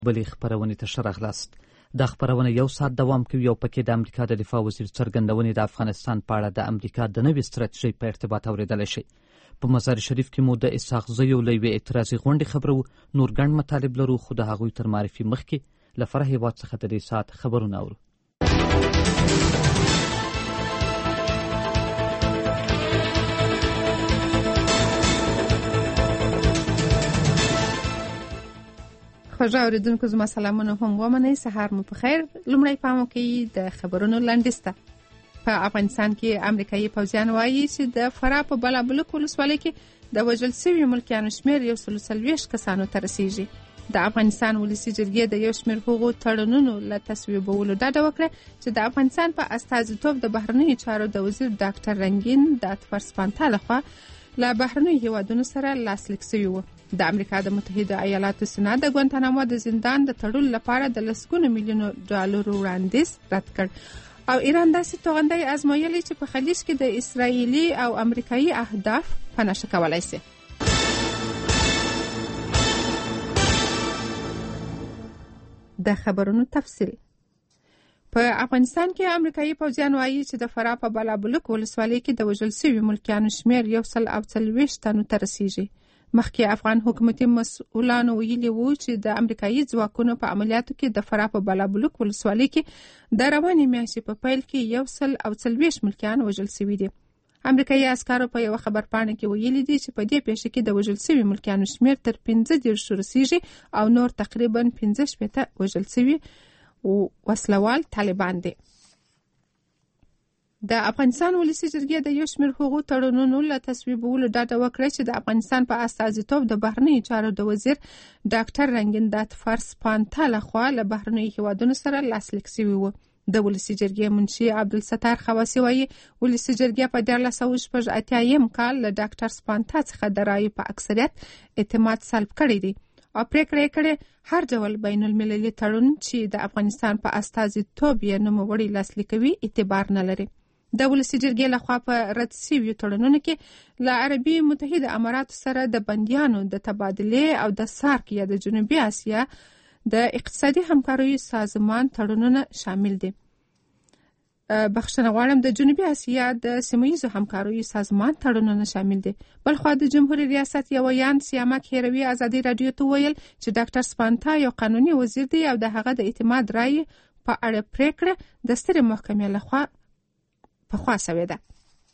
بلې خپرونې ته ښه راغلاست. دا خپرونه 1 ساعت دوام کوي او پکې د امریکا د دفاع وزیر څرګندونې د افغانستان په اړه د امریکا د نوې ستراتیژۍ په ارتباط اورېدلی شي. په مزار شریف کې مو د اسحاق زیو له یوې اعتراضي غونډې خبرو. نور ګڼ مطالب لرو، خو د هغوی تر معرفي مخکې له فرح هېواد څخه د دې ساعت خبرونه اورو. خوږه اوریدونکو، زما سلامونه هم ومنئ. سهار مو په خیر. لومړی پام وکړئ د خبرونو لنډیز ته. په افغانستان کې امریکایي پوځیان وایي چې د فراه په بلابلک ولسوالۍ کې د وژل شویو ملکیانو شمېر 140 کسانو ته رسیږي. د افغانستان ولسي جرګې د یو شمېر هغو تړونونو له تصویبولو ډډه وکړه چې د افغانستان په استازیتوب د بهرنیو چارو د وزیر ډاکټر رنګین د اتفرسپانتا لخوا له بهرنیو هیوادونو سره لاسلیک شوي وو. د امریکا د متحده ایالاتو سنا د ګوانتانامو د زندان د تړلو لپاره د لسګونو میلیونو ډالرو وړاندیز رد کړ او ایران داسې توغندۍ ازمویلې چې په خلیج کې د اسرائیلي او امریکایي اهداف په نښه کولای شي. د خبرونو تفصیل. په افغانستان کې امریکایي پوځیان وایي چې د فراه په بلابلک ولسوالۍ کې د وژل شویو ملکیانو شمېر 140 تنو ته رسیږي. مخکې افغان حکومتي مسؤلانو ویلي وو چې د امریکایي ځواکونو په عملیاتو کې د فراه په بلابلک ولسوالۍ کې د روانې میاشتې په پیل کې 140 ملکیان وژل شوي دي. امریکایي عسکرو په یوه خبرپاڼه کې ویلي دي چې په دې پیښه کې د وژل شوي ملکیانو شمېر تر 15 رسیږي او نور تقریبا 15 وژل شوي وسلوال طالبان دي. د افغانستان ولسي جرګې د یو شمېر هغو تړونونو له تصویبولو ډډه وکړه چې د افغانستان په استازیتوب د بهرنیو چارو د وزیر ډاکټر رنګین د اتفرسپانتا لخوا له بهرنیو هیوادونو سره لاسلیک شوي وو. د ولسي جرګې منشي عبدالستار خواسی وایي ولسي جرګې په 1988 کال له ډاکټر سپانتا څخه د رایې په اکثریت اعتماد سلب کړی دی او پریکړه کړې هر ډول بین المللي تړون چې د افغانستان په استازیتوب یې نوموړی لاسلیکوي اعتبار نه لري. د ولسي جرګې لخوا په رد شویو تړونونو کې له عربي متحده اماراتو سره د بندیانو د تبادلې او د سارک یا د جنوبي اسیا د اقتصادي همکاریو سازمان تړونونه شامل دي. بخښنه غواړم، د جنوبي اسیا د سیمه‌ییزو همکاریو سازمان تړونونه شامل دي. بلخوا د جمهوریت ریاست یو ویان سیامک هیروي ازادي رادیو ته ویل چې ډاکټر سپانتا یو قانوني وزیر دی او د هغه د اعتماد رایې په اړه پریکړه د سترې محکمې لخوا په خوا سوې ده.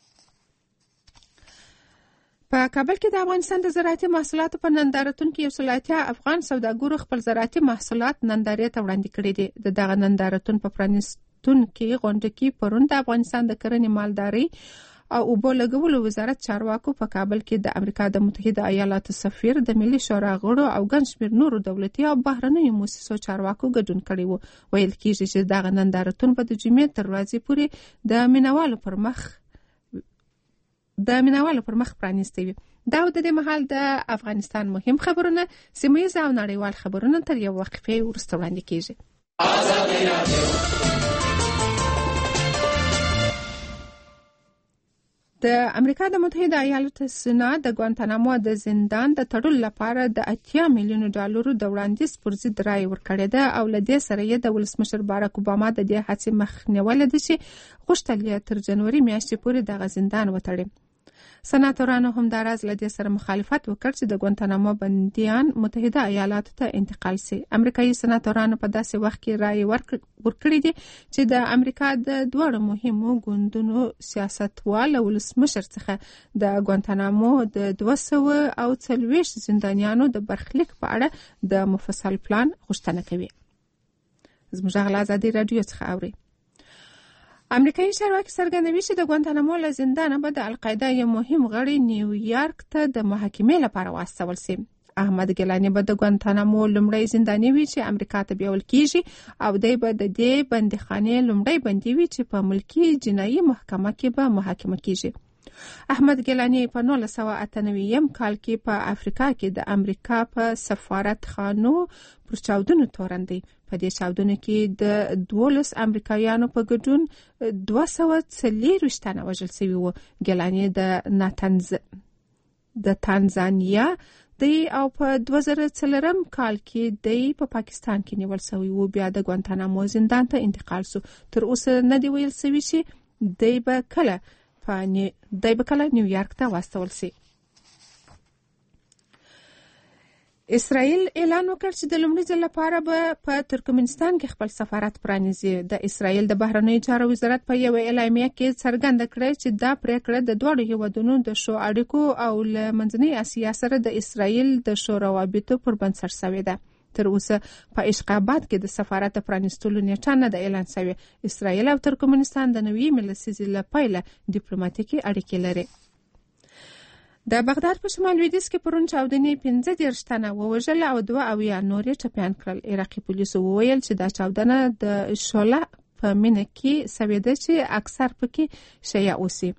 په کابل کې د افغانستان د زراعتي محصولاتو په نندارتون کې 180 افغان سوداګرو خپل زراعتي محصولات نندارې ته وړاندې کړي دي. د دغه نندارتون په پرانیستون کې غونډه کې پرون د افغانستان د کرنې مالدارۍ او اوبو لګولو وزارت چارواکو په کابل کې د امریکا د متحده ایالاتو سفیر، د ملي شورا غړو او ګڼ شمېر نورو دولتي او بهرنیو مؤسسو چارواکو ګډون کړی و. ویل کېږي چې دغه نندارتون به د جمعې تر ورځې پورې د مینوالو پر مخ پرانیستی وي. دا د دې مهال د افغانستان مهم خبرونه، سیمه‌ییز او نړیوال خبرونه تر یو وقفې وروسته وړاندې کېږي. د امریکا د متحده ایالاتو سنا د ګوانتانامو د زندان د تړلو لپاره د 80 میلیونو ډالرو د وړاندیز پر ضد رایې ورکړې ده او له دې سره یې د ولسمشر باراک اوباما د دې هڅې مخنیولی ده چې غوښتل یې تر جنوري میاشتې پورې دغه زندان وتړي. سناتورانو هم دا راز له دې سره مخالفت وکړ چې د ګوانتانامو بندیان متحده ایالاتو ته انتقال شي. امریکایي سناتورانو په داسې وخت کې رایې ورکړې دي چې د امریکا د دوه مهمو ګوندونو سیاستوال ولسمشر څخه د ګوانتانامو د 240 زندانیانو د برخلیک په اړه د مفصل پلان غوښتنه کوي. زموږ غلا ازادي رادیو څخه اوري. امریکایي چارواکي څرګندوي چې د ګوانتانامو له زندانه به د القاعده یو مهم غړی نیویارک ته د محاکمې لپاره واستول شي. احمد ګیلاني به د ګوانتانامو لومړی زنداني وي چې امریکا ته بیول کیږي او دی به د دې بندیخانې لومړی بندي وي چې په ملکی جنایي محکمه کې به محاکمه کیږي. احمد ګیلاني په 1998 کال کې په افریقا کې د امریکا په سفارت خانو پر چاودنو تورن دی. په دې چاودنو کې د 12 امریکایانو په ګډون 240 تنه وژل شوي وو. ګیلاني د تانزانیا دی او په 2004 کال کې دی په پاکستان کې نیول شوی و، بیا د ګوانتانامو زندان ته انتقال شو. تر اوسه نه دی ویل شوی چې دی به کله نیویارک ته واستول شي. اسرائیل اعلان وکړ چې د لومړي ځل لپاره به په ترکمنستان کې خپل سفارت پرانیزي. د اسرائیل د بهرنیو چارو وزارت په یو اعلامیه کې څرګنده کړه چې دا پریکړه د دوه هیوادونو د ښو اړیکو او له منځنۍ اسیا سره د اسرائیل د ښو روابطو پر بنسټ شوې ده. تر اوسه په اشقاباد کې د سفارت پرانیستلو نیټه نه ده اعلان شوې. اسرائیل او ترکمنستان د نوې لسیزې له پیله ډیپلوماټیکي اړیکې لري. د بغداد په شمال لویدیځ کې پرون چاودنې 15 تنه ووژل او 2 نور ټپیان کړل. عراقي پولیسو وویل چې دا چاودنه د شوله په مینه کې سوي ده چې اکثر پکې شیعه اوسي.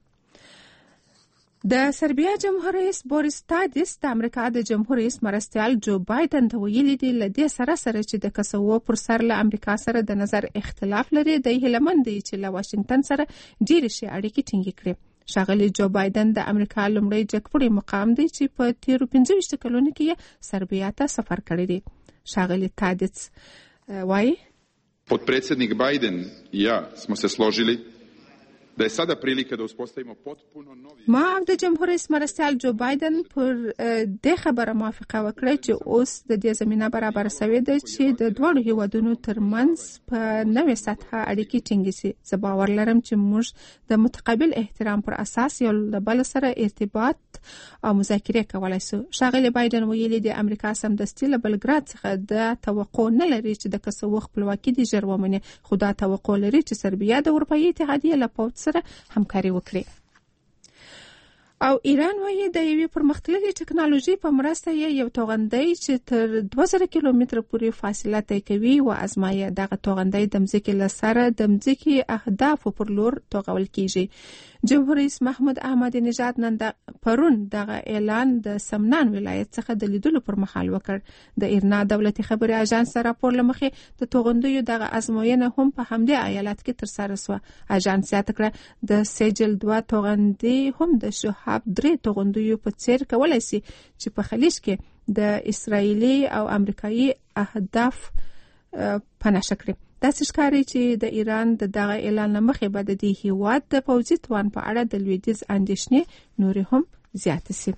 د سربیا جمهور رئیس بوریس تادیس د امریکا د جمهور رئیس مرستیال جو بایدن ته ویلي دي لدې سره چې د کوسوو پر سر له امریکا سره د نظر اختلاف لري، د هیلمن دی چې له واشنگټن سره ډېر شي اړیکې ټینګې کړي. ښاغلي جو بایدن د امریکا لومړی جګپوړی مقام دی چې په تیرو 25 کلونو کې سربیا ته سفر کړی دی. ښاغلي تادیس وایي Potpredsjednik Biden i ja smo se složili da je sada prilika da uspostavimo potpuno novi. ما او د جمهور رئیس مرستیال جو بایدن پر د خبره موافقه وکړه چې اوس د دې زمينه برابر شوې ده چې د دوه هیوادونو ترمنځ په نوې سطحه اړیکې ټینګې شي. زه باور لرم چې موږ د متقابل احترام پر اساس یو له بل سره ارتباط او مذاکره کولای شو. ښاغلي بایدن ویلي د امریکا سمدستي له بلګراد څخه د توقع نه لري چې د کوسوو خپلواکي د ژر ومني، خو دا توقع لري چې سربیا د اروپایي اتحادیې له پوځ سره همکاري وکړي. او ایران وایي د یوې پرمختللې ټکنالوژي په مرسته یو توغندی چې تر 2000 کیلومتره پورې فاصله طی کوي و ازمایي. دغه توغندی د مځکې له سره د مځکې اهدافو پر لور توغول کیږي. جمهور رئیس محمود احمد نژاد نن پرون دغه اعلان د سمنان ولایت څخه د لیدلو پر مهال وکړ. د ایرنا دولتي خبري اژانس راپور لمخې د توغندیو دغه ازموینه هم په همدې ایالت کې ترسره شوه. اژانس یاد کړ د سجل 2 توغندي هم د شهاب 3 توغندیو په څیر کولای شي چې په خلیج کې د اسرایلی او امریکایي اهداف پناه کړي. داسې ښکاري چې د ایران د دغه اعلان مخې به د دې هیواد د پوځي توان په اړه د لویدیځ اندېښنې نورې هم زیاتې شي.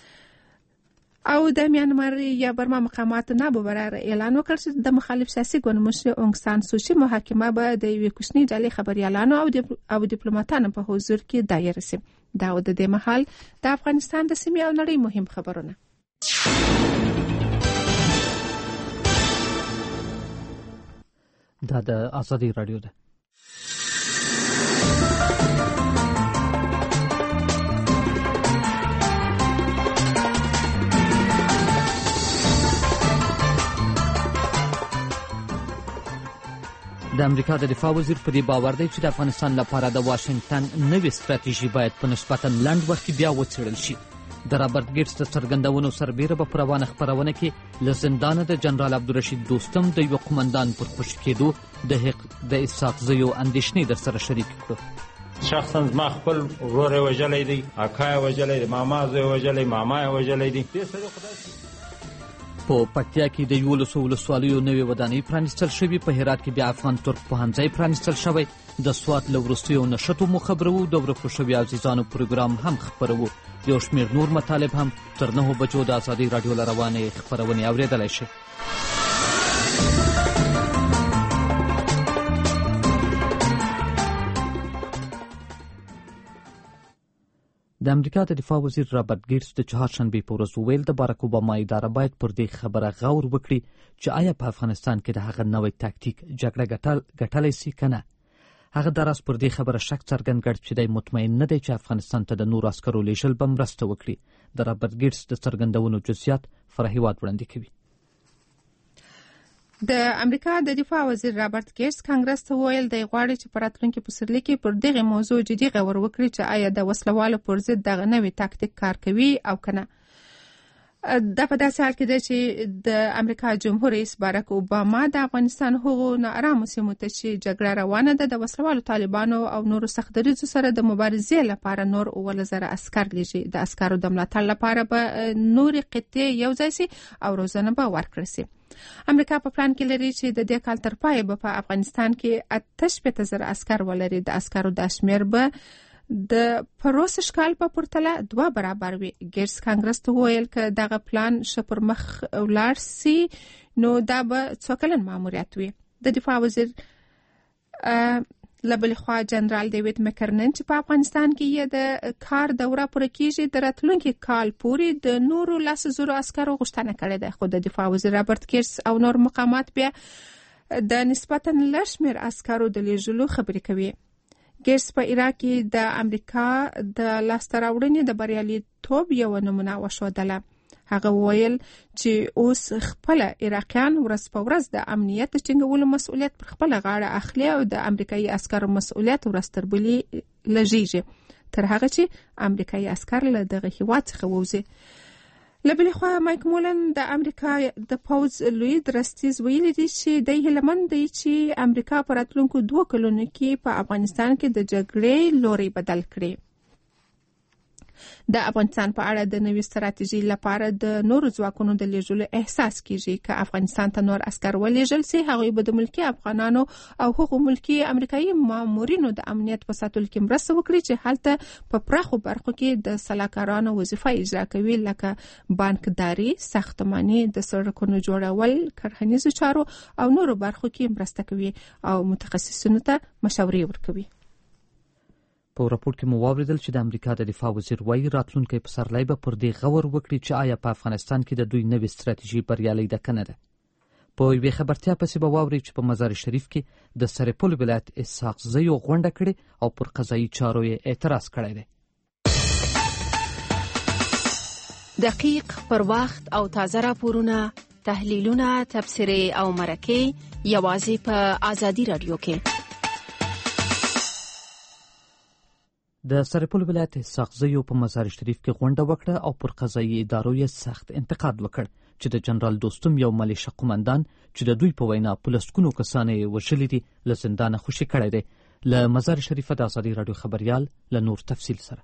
او د میانمار یا برما مقاماتو ناببره اعلان وکړ چې د مخالف سیاسي ګوند مشر اونګ سان سوچي محاکمه به د یوې کوچنۍ ډلې خبريالانو او ډیپلوماټانو په حضور کې دایره شي. دا د دې مهال د افغانستان د سیمې او نړۍ مهم خبرونه. دا د ازادي رادیو ده. د امریکا د دفاع وزیر په دې باور دی چې د افغانستان لپاره د واشنگټن نوې ستراتیژي باید په نسبتا لنډ وخت کې بیا وڅېړل شي. د رابرټ ګیټس د څرګندونو سربیره به په روانه خپرونه کې له زندانه د جنرال عبدالرشید دوستم د یوه قومندان پر خوشي کېدو د اسحاق زیو اندېښنې در سره شریک کړو. شخصا زما خپل ورور یې وژلی دی، اکا یې وژلی دی، ماما زوی یې وژلی، ماما یې وژلی دی. دې سړي خدای په پکتیا کې د 11 ولسوالیو نوې ودانۍ پرانیستل شوې. په هرات کې بیا افغان ترک پوهنځی پرانیستل شوی. د سوات له وروستیو نښتو مو خبرو. د ورکو شویو عزیزانو پروګرام هم خپرو. یو شمېر نور مطالب هم تر 9 بجو د ازادۍ راډیو له روانې خپرونې اورېدلی شئ. د امریکا د دفاع وزیر رابرټ ګیټس د چهارشنبې په ورځ وویل د باراک اوباما اداره باید پر دې خبره غور وکړي چې آیا په افغانستان کې د هغه نوې تاکتیک جګړه ګټلی سي که نه. هغه د راز پر دې خبره شک څرګند کړ چې دی مطمئن نه دی چې افغانستان ته د نورو عسکرو لیږل به مرسته وکړي. د رابرټ ګیټس د څرګندونو جزئیات فرهیواد وړاندې کوي. د امریکا د دفاع وزیر رابرټ ګیټس کانګرس ته وویل دی غواړي چې په راتلونکي پسرلي کې پر دغه موضوع جدي غور وکړي چې آیا د وسلوالو پر ضد دغه نوې تاکتیک کار کوي او کنه. دا په داسې حال کې ده چې د امریکا جمهور رئیس باراک اوباما د افغانستان هغو ناارامو سیمو ته چې جګړه روانه ده د وسلوالو طالبانو او نورو سخت دریځو سره د مبارزې لپاره نور 7,000 عسکر لیږي. د عسکرو د ملاتړ لپاره به نورې قطعې یوځای سي او روزنه به ورکړل سي. امریکا په پلان کې لري چې د دې کال تر پایه به په افغانستان کې 88,000 عسکر ولري. د عسکرو د شمیر به د پروسش کال په پرتله 2 برابر وي. ګیټس کانګرس ته وویل که دغه پلان ښه پر مخ ولاړ سي نو دا به 2 کلن ماموریت وي. د دفاع وزیر لبل خوا جنرال ډیوډ مکرنن چې په افغانستان کې یې د کار دوره پوره کیږي د راتلونکي کال پورې د نورو 100,000 عسکرو غوښتنه کړې ده. خو د دفاع وزیر رابرټ کیرس او نور مقامات بیا د نسبتا لږ شمېر عسکرو د لیږلو خبرې کوي. ګیټس په عراق کې د امریکا د لاسته راوړنې د بریالیتوب یو نمونه وښودله. هغه وویل چې اوس خپل عراقیان ورځ په ورځ د امنیت ټینګولو مسؤلیت پر خپل غاړه اخلي او د امریکایي عسکرو مسؤلیت ورځ تر بلې لږیږي تر هغه چې امریکایي عسکر له دغه هیواد څخه ووځي. له بلې خوا مایک مولن د امریکا د پوځ لوی درستیز ویلي دي چې د هیلمند دی چې امریکا په راتلونکو 2 کلونو کې په افغانستان کې د جګړې لوري بدل کړي. د افغانستان په اړه د نوې ستراتیژي لپاره د نورو ځواکونو د لیږلو احساس کیږي. که افغانستان ته نور عسکر ولېږل سي هغوی به د ملکي افغانانو او هغو ملکي امریکایي مامورینو د امنیت په ساتلو کې مرسته وکړي چې هلته په پراخو برخو کې د سلاکارانو وظیفه اجرا کوي لکه بانکداري، ساختماني، د سړکونو جوړول، کرهنیزو چارو او نورو برخو کې مرسته کوي او متخصصینو ته مشورې ورکوي. په راپور کې مو واوریدل چې د امریکا د دفاع وزیر وایي راتلونکی پسرلی به پر دې غور وکړي چې آیا په افغانستان کې د دوی نوې ستراتیژي بریالۍ ده که نه ده. په یوې خبرتیا پسې به واورئ چې په مزار شریف کې د سرپل ولایت اسحاق زیو غونډه کړې او پر قضایي چارو یې اعتراض کړی دی. دقیق، پر وخت او تازه راپورونه، تحلیلونه، تبصرې او مرکې یوازې په آزادي رادیو کې. د سرپل ولایت اسحاق زیو په مزار شریف کې غونډه وکړه او پر قضایي ادارو یې سخت انتقاد وکړ چې د جنرال دوستم یو ملیشه قومندان چې د دوی په وینا په لسګونو کسان یې وژلي دي له زندانه خوشي کړی دی. له مزار شریفه د ازادي راډیو خبریال له نور تفصیل سره.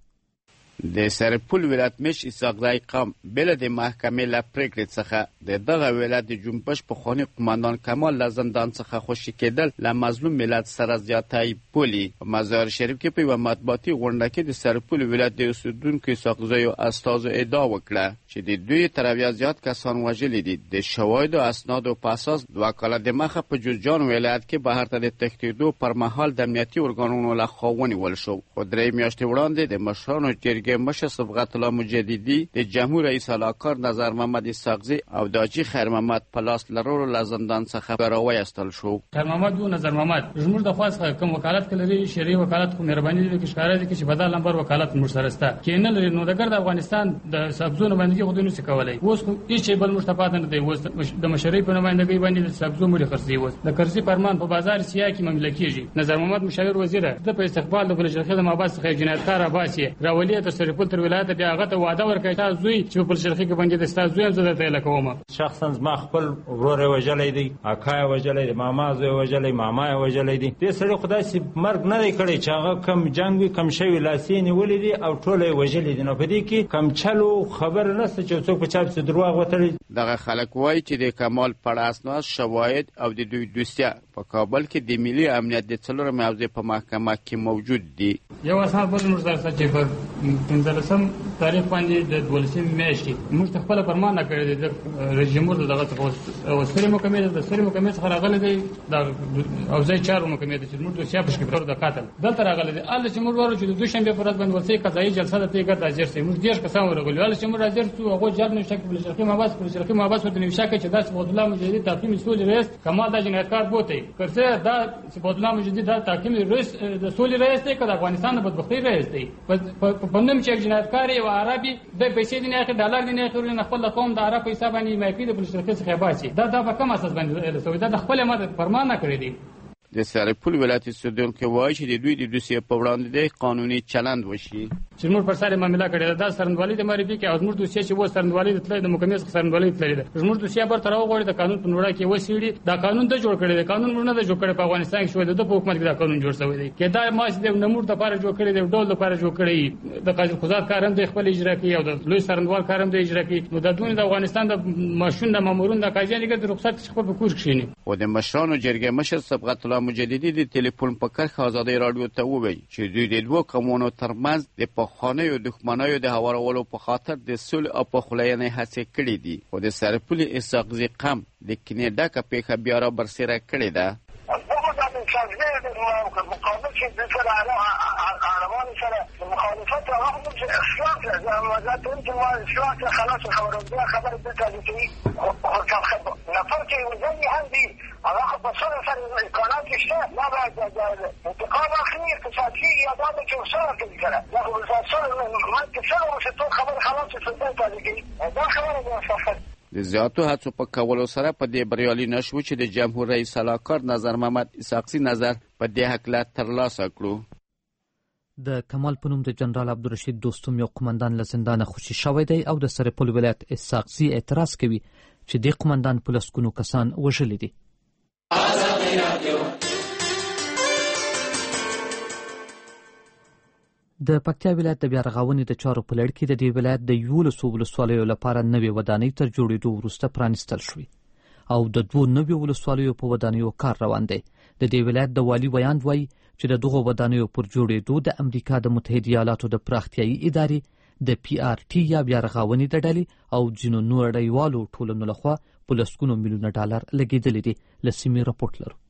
د سرپل ولایت مش اسحاق زی قام بل د محکمې له پریکړې څخه د دغه ولایت د جنبش په خوني قومندان کمال له زندان څخه خوشي کېدل له مظلوم ملت سره زیاتای بولی. په مزار شریف کې په مطبوعاتي غونډه کې د سرپل ولایت د اوسیدونکو اسحاق زی استاد ادعا وکړه چې د دوی تر اویا زیات کسان وژلي دي. د شواهد او اسناد په اساس 2 کاله د مخه په جوزجان ولایت کې بهر ته د تښتېدو پر مهال د امنیتي ارګانونو له خوا ونیول شو. خو 3 میاشتې وړاندې د مشرانو جرګې مشر صبغت الله مجددي د جمهور رئیس علاکار نظر محمد اسحاقزی او داجی خیر محمد پلاس لرور له زندان څخه راوایستل شو. خیر محمد او نظر محمد زموږ د خاص کوم وکالت کړي شری وکالت کو مهرباني دي کې ښکارا دي چې بدل نمبر وکالت مرسرسته کې نه لري. نو د افغانستان د سبزو نمائندګي خودونو څخه کولای اوس هیڅ بل مشتفات نه دی. اوس د مشرۍ په نمائندګي باندې د سبزو ملي خرڅي اوس د کرزي فرمان په بازار سیا کې مملکتيږي. نظر محمد مشاور وزیر د په استقبال د بلشرخه د ماباس څخه جنایتکار عباسي راولي تر سرپل تر ولایت بیا هغه ته وعده ورکړی تاسو زوی چې په شرخي کې باندې د تاسو زوی زده ته لکوم. شخصا ما خپل ورور وجلې دی، اکای وجلې دی، ماما زوی وجلې، ماما وجلې دی. دې سړي خدای سي مرګ نه دی کړی چې هغه کم جنگ وي کم شوی لاسینې ولې دي او ټوله وجلې دي. نو په دې کې کم چلو خبر نشته چې څوک په چاپ څه دروغ وتړي. دغه خلک وایي چې د کمال پر اساس شواهد او د دوی دوستیا په کابل کې د ملي امنیت د څلور موضوع په محکمه کې موجود دي. یو اساس بل مرسته چې په 15 تاریخ باندې د 12 میاشتې موږ خپل فرمان کړی دی د رژیم دغه او سری محکمې د سری محکمې څخه راغلی دی د او ځای چارو محکمې د چې موږ د سیاپش کې پر د قاتل دلته راغلی دی. ال چې موږ ورو چې د دوشنبه پر ورځ باندې ورسې قضایي جلسه د پیګر د اجر سي موږ دیش کسان ورغلو. ال چې موږ راځر څو هغه جل نشته په شرقي ماباس پر شرقي ماباس په نوښا کې چې داس عبد الله مجددي تحکیم مسؤل رئیس کمال د جنایتکار بوته کرڅه دا عبد الله مجددي د تحکیم رئیس د سولې رئیس دی که د افغانستان د بدبختی رئیس دی. په نوم چې جنایتکار او عربي د پیسې دي نه ډالر دي نه خوري نه خپل قوم د عرب پیسې باندې مایپی د بل شرکت څخه باسي. دا په کوم اساس باندې دا د خپل ماده فرمان نه کړی دی. د سرپل ولایت اوسیدونکو وایي چې د دوی د دوسیې په وړاندې د قانوني چلند وشي چې موږ پر سره معاملې کړې ده سرندوالي د معرفي کې او موږ دوسیې چې و سرندوالي د تل د محکمې څخه سرندوالي تللی ده موږ دوسیې پر تر وګوري د قانون په وړاندې کې وسیړي دا قانون ته جوړ کړی دی قانون موږ نه جوړ کړی په افغانستان کې شوی د حکومت کې دا قانون جوړ شوی دی کې دا ماش د نمور د لپاره جوړ کړی دی ډول لپاره جوړ کړی د قاضي قضات کارم د خپل اجرا کوي او د لوی سرندوال کارم د اجرا کوي نو د دونه د افغانستان د ماشون د مامورون د قاضیان کې د رخصت څخه په کور کښینی او د مشرانو جرګې مشر صبغت الله مجددي د ټلیفون په کرښه ازادي رادیو ته وویل چې دوی د دوه قومونو ترمنځ د پخوانیو دښمنیو د هوارولو په خاطر د صلح او پخلاینې هڅې کړې دي خو د سرپل اسحاقزي قوم د کینیډا کا پیښه بیا را برسېره کړې ده مقابل چې د سره عربان سره مخالفت هغه چې اصلاح لازم ته ما اصلاح خلاص خبر د تاریخي نفر چې وزني هم دي هغه په سره امکانات شته ما باید انتقام اخلي اقتصادي یا دا چې وسره کوي کنه دا وسره ما چې سره وسه خبر خلاص څه تاریخي دا خبره ده د زیاتو هڅو په کولو سره په دې بریالي نشو چې د جمهور رئیس سلاکار نظر محمد اسحاقزي نظر په دې حق لا ترلاسه کړو د کمال په نوم د جنرال عبدالرشید دوستم یو قومندان له زندانه خوشي شوی دی او د سرپل ولایت اسحاقزي اعتراض کوي چې د قومندان په لسګونو کسان وژلي دي د پکتیا ولایت د بیا رغونې د چارو په لړ کې د دې ولایت د 11 ولسوالیو لپاره نوې ودانۍ تر جوړېدو وروسته پرانیستل شوې او د 2 نوې ولسوالیو په ودانیو کار روان دی د دې ولایت د والی ویاند وایي چې د دغو ودانیو پر جوړېدو د امریکا د متحده ایالاتو د پراختیایي ادارې د پی آر ټي یا بیا رغونې د ډلې او ځینو نړیوالو ټولنو لخوا په لسګونو میلیونه ډالر لګېدلي دي له سیمې راپورټ لرو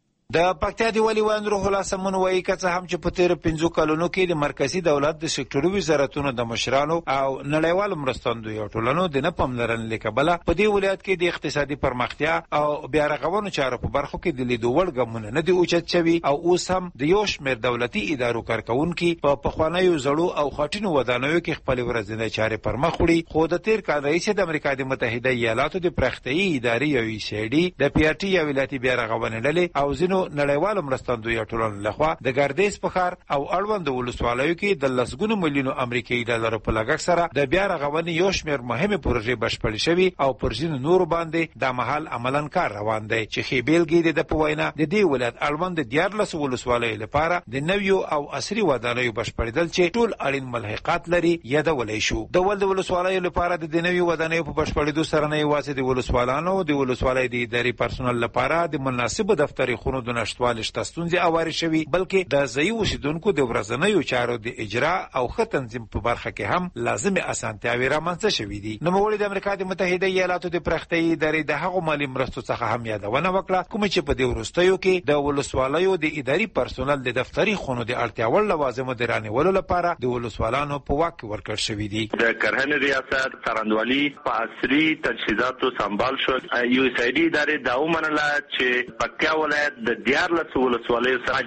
د پکتیا دی ولی وان روح الله سمون وایي که څه هم چې په تیر 15 کلونو کې د مرکزی دولت د سکتوري وزارتونو د مشرانو او نړیوالو مرستندویو ټولنو د نه پاملرنې لیکبله په دې ولایت کې د اقتصادي پرمختیا او بیا رغونې چارو په برخو کې د لیدو وړ ګامونه نه دي اوچت شوي او اوس هم د یو شمېر دولتي ادارو کارکونکي په پخوانیو زړو او خاطینو ودانیو کې خپل ورځنی چارې پر مخ وړي خو د تیر کال رئیس د امریکا د متحده ایالاتو د پراختیایي ادارې یو سی ډي د پی آر ټي یا ولایتي بیا رغونې ډلې او ځینو نړیوالو مرستندویو ټولنو لخوا د ګردیز په ښار او اړوند ولسوالیو کې د لسګونو میلیونو امریکایي ډالرو په لګښت سره د بیا رغونې یو شمېر مهمې پروژې بشپړې شوي او پر ځینو نورو باندې د مهال عملاً کار روان دی چې ښې بېلګې د په وینا د دې ولایت اړوند د 14 ولسوالیو لپاره د نویو او عصري ودانیو بشپړېدل چې ټول اړین ملحقات لري یادولی شو د ولسوالیو لپاره د نویو ودانیو په بشپړېدو سره نه یوازې د ولسوالانو د ولسوالۍ د ادارې پرسونل لپاره د مناسبو دفتري خونو د نشتوالي شته ستونزې اوارې شوي بلکې د ځایي اوسیدونکو د ورځنیو چارو د اجرا او ښه تنظیم په برخه کې هم لازمې اسانتیاوې رامنځته شوي دي نوموړي د امریکا د متحده ایالاتو د پراختیایي ادارې د هغو مالي مرستو څخه هم یادونه وکړه کومې چې په دې وروستیو کې د ولسوالیو د اداري پرسونل د دفتري خونو د اړتیا وړ لوازمو د رانیولو لپاره د ولسوالانو په واک کې ورکړل شوي دي د کرهنې ریاست څارندوالي په عصري تجهیزاتو سمبال شو یو سی ډي ادارې دا ومنله چې پکتیا ولایت د 14 ولسوالیو سره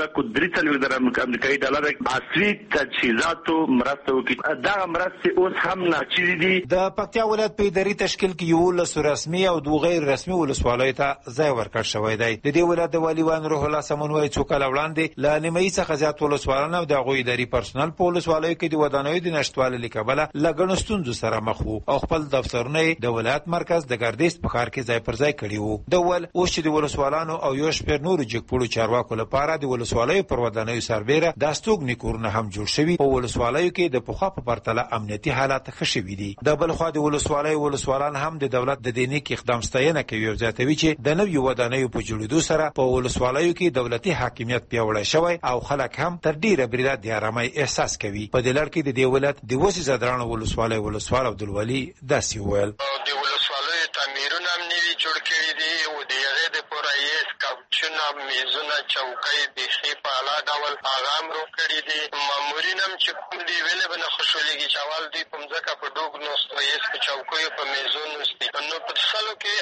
1.3 امریکایي ډالر عصري تجهیزاتو مرسته وکړي دا مرستې اوس هم ناچیزې دي د پکتیا ولایت په اداري تشکیل کې 11 رسمي او 2 غیر رسمي ولسوالیو ته ځای ورکړل شوی دی د دې ولایت د والي وان روح الله سمون وایي څو کاله وړاندې له نیمایي څخه زیات ولسوالان او د هغوی اداري پرسونل په ولسوالیو کې د ودانیو د نشتوالي له کبله له ګڼو ستونزو سره مخ وو او خپل دفترونه د ولایت مرکز د ګردیز په ښار کې ځای پر ځای کړي وو د ول اوس چې د ولسوالانو او یو شمېر نورو جګپوړو چارواکو لپاره د ولسوالیو پر ودانیو سربیره د استوګنې کورونه هم جوړ شوي په ولسوالیو کې د پخوا په پرتله امنیتي حالات ښه شوي دي د بل خوا د ولسوالیو ولسوالان هم د دولت د دې نیک اقدام ستاینه کوي او زیاتوي چې د نویو ودانیو په جوړېدو سره په ولسوالیو کې دولتي حاکمیت پیاوړی شوی او خلک هم تر ډیره بریده د ارامۍ احساس کوي په دې لړ کې د دې ولایت د وسې زدرانو ولسوالۍ ولسوال عبدالولي داسې وویل د ولسوالیو تعمیرونه هم نوي جوړ کړي دي او د هغې دپاره یې سکاوچونه میزونه چوکۍ بیخي په اعلی ډول هغه هم روغ کړي دي مامورین هم چې کوم دي ویلې به نه خوشحالېږي چې اول دوی په مځکه په ډوګ ناست وو یې په چوکیو په میزو ناست دي نو په سلو کې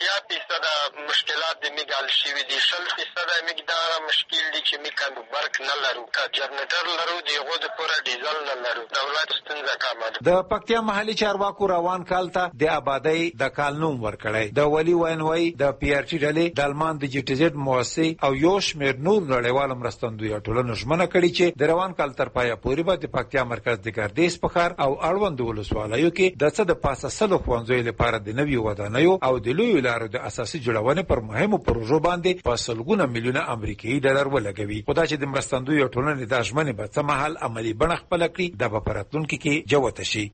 80% مشکلات د میږ حل شوي دي 100% میږ دغه مشکل دي چې میږ برق نه لرو که جنریټر لرو د هغو دپاره ډیزل نه لرو دولت ستونزه کمه ده د پکتیا محلي چارواکو روان کال ته د آبادۍ د کال نوم ورکړی د ولي وین وایي د پی آر ټي ډلې د المان د جی ټي زیډ مؤسسې مرستې او یو شمېر نور نړیوالو مرستندویه ټولنو ژمنه کړې چې د روان کال تر پایه پورې به د پکتیا مرکز د ګردیز په ښار او اړوندو ولسوالیو کې د څه د پاسه سلو ښوونځیو لپاره د نویو ودانیو او د لویو لارو د اساسي جوړونې پر مهمو پروژو باندې په سلګونه میلیونه امریکایي ډالر ولګوي. خو دا چې د مرستندویه ټولنې دا ژمنې به څه مهال عملي بڼه خپله کړي دا به په راتلونکي کې جوته شي.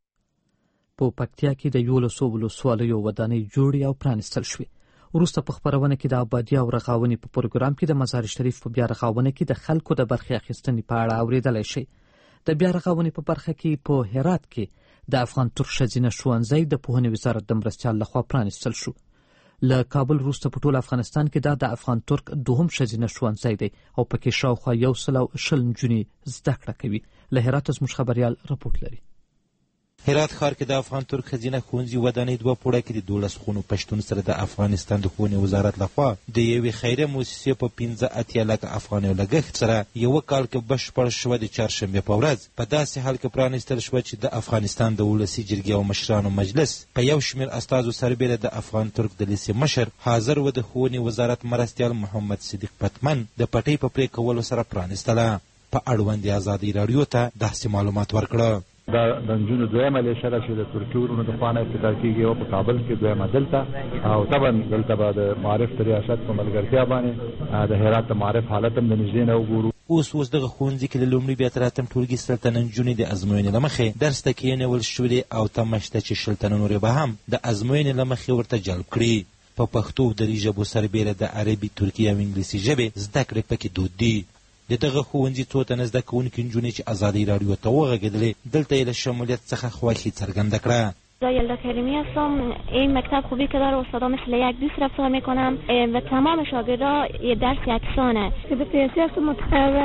په پکتیا کې د 1100 ولسوالیو ودانۍ جوړې او پرانیستل شوې. وروسته په خپرونه کې د آبادي او رغاونې په پروګرام کې د مزار شریف په بیا رغاونه کې د خلکو د برخې اخیستنې په اړه اورېدلی شئ. د بیا رغاونې په برخه کې په هرات کې د افغان ترک ښځینه ښوونځی د پوهنې وزارت د مرستیال لخوا پرانیستل شو. له کابل وروسته په ټول افغانستان کې دا د افغان ترک دوهم ښځینه ښوونځی دی او پکې شاوخوا 110 نجونې زده کړه کوي. له هراته زموږ خبریال رپورټ لري. هرات ښار کې د افغان ترک ښځینه ښوونځي ودانۍ 2 پوړه کې د 12 خونو په شتون سره د افغانستان د ښوونې وزارت لخوا د یوې خیریه موسسې په 15 لکه افغانیو لګښت سره یوه کال کې بشپړ شوه د چهارشنبې په ورځ په داسې حال کې پرانیستل شوه چې د افغانستان د ولسي جرګې او مشرانو مجلس په یو شمېر استازو سربېره د افغان ترک د لیسې مشر حاضر و. د ښوونې وزارت مرستیال محمد صدیق پتمن د پټۍ په پرې کولو سره پرانیستله. په اړوند ازادي راډیو ته داسې معلومات ورکړه. دا د نجونو دویمه لیشه ده چې د ترکي ورونو د خوا نه ابتدا کېږي او په کابل کې دویمه دلته او طبعا دلته به د معارف د ریاست په ملګرتیا باندې د هرات د معارف حالت هم د نږدې نه وګورو. اوس دغه ښوونځي کې د لومړي بیا تر اتم ټولګي 100 تنه نجونې د ازموینې له مخې درس ته کېنول شولې او تمه شته چې 100 تنه نورې به هم د ازموینې له مخې ورته جلب کړي. په پښتو او دري ژبو سربېره د عربي، ترکي او انګلیسي ژبې زده کړې پکې دود دي. د دغه ښوونځي څو تنه زده کوونکي نجونې چې ازادي راډیو ته وغږېدلې دلته یې له شمولیت څخه خوښي څرګنده کړه. یلدا کریمی هستم. این مکتب خوبی که داره استادا مثل یک دوست رفتار میکنم و تمام شاگردا یه درس یکسانه. سیاسی هستم و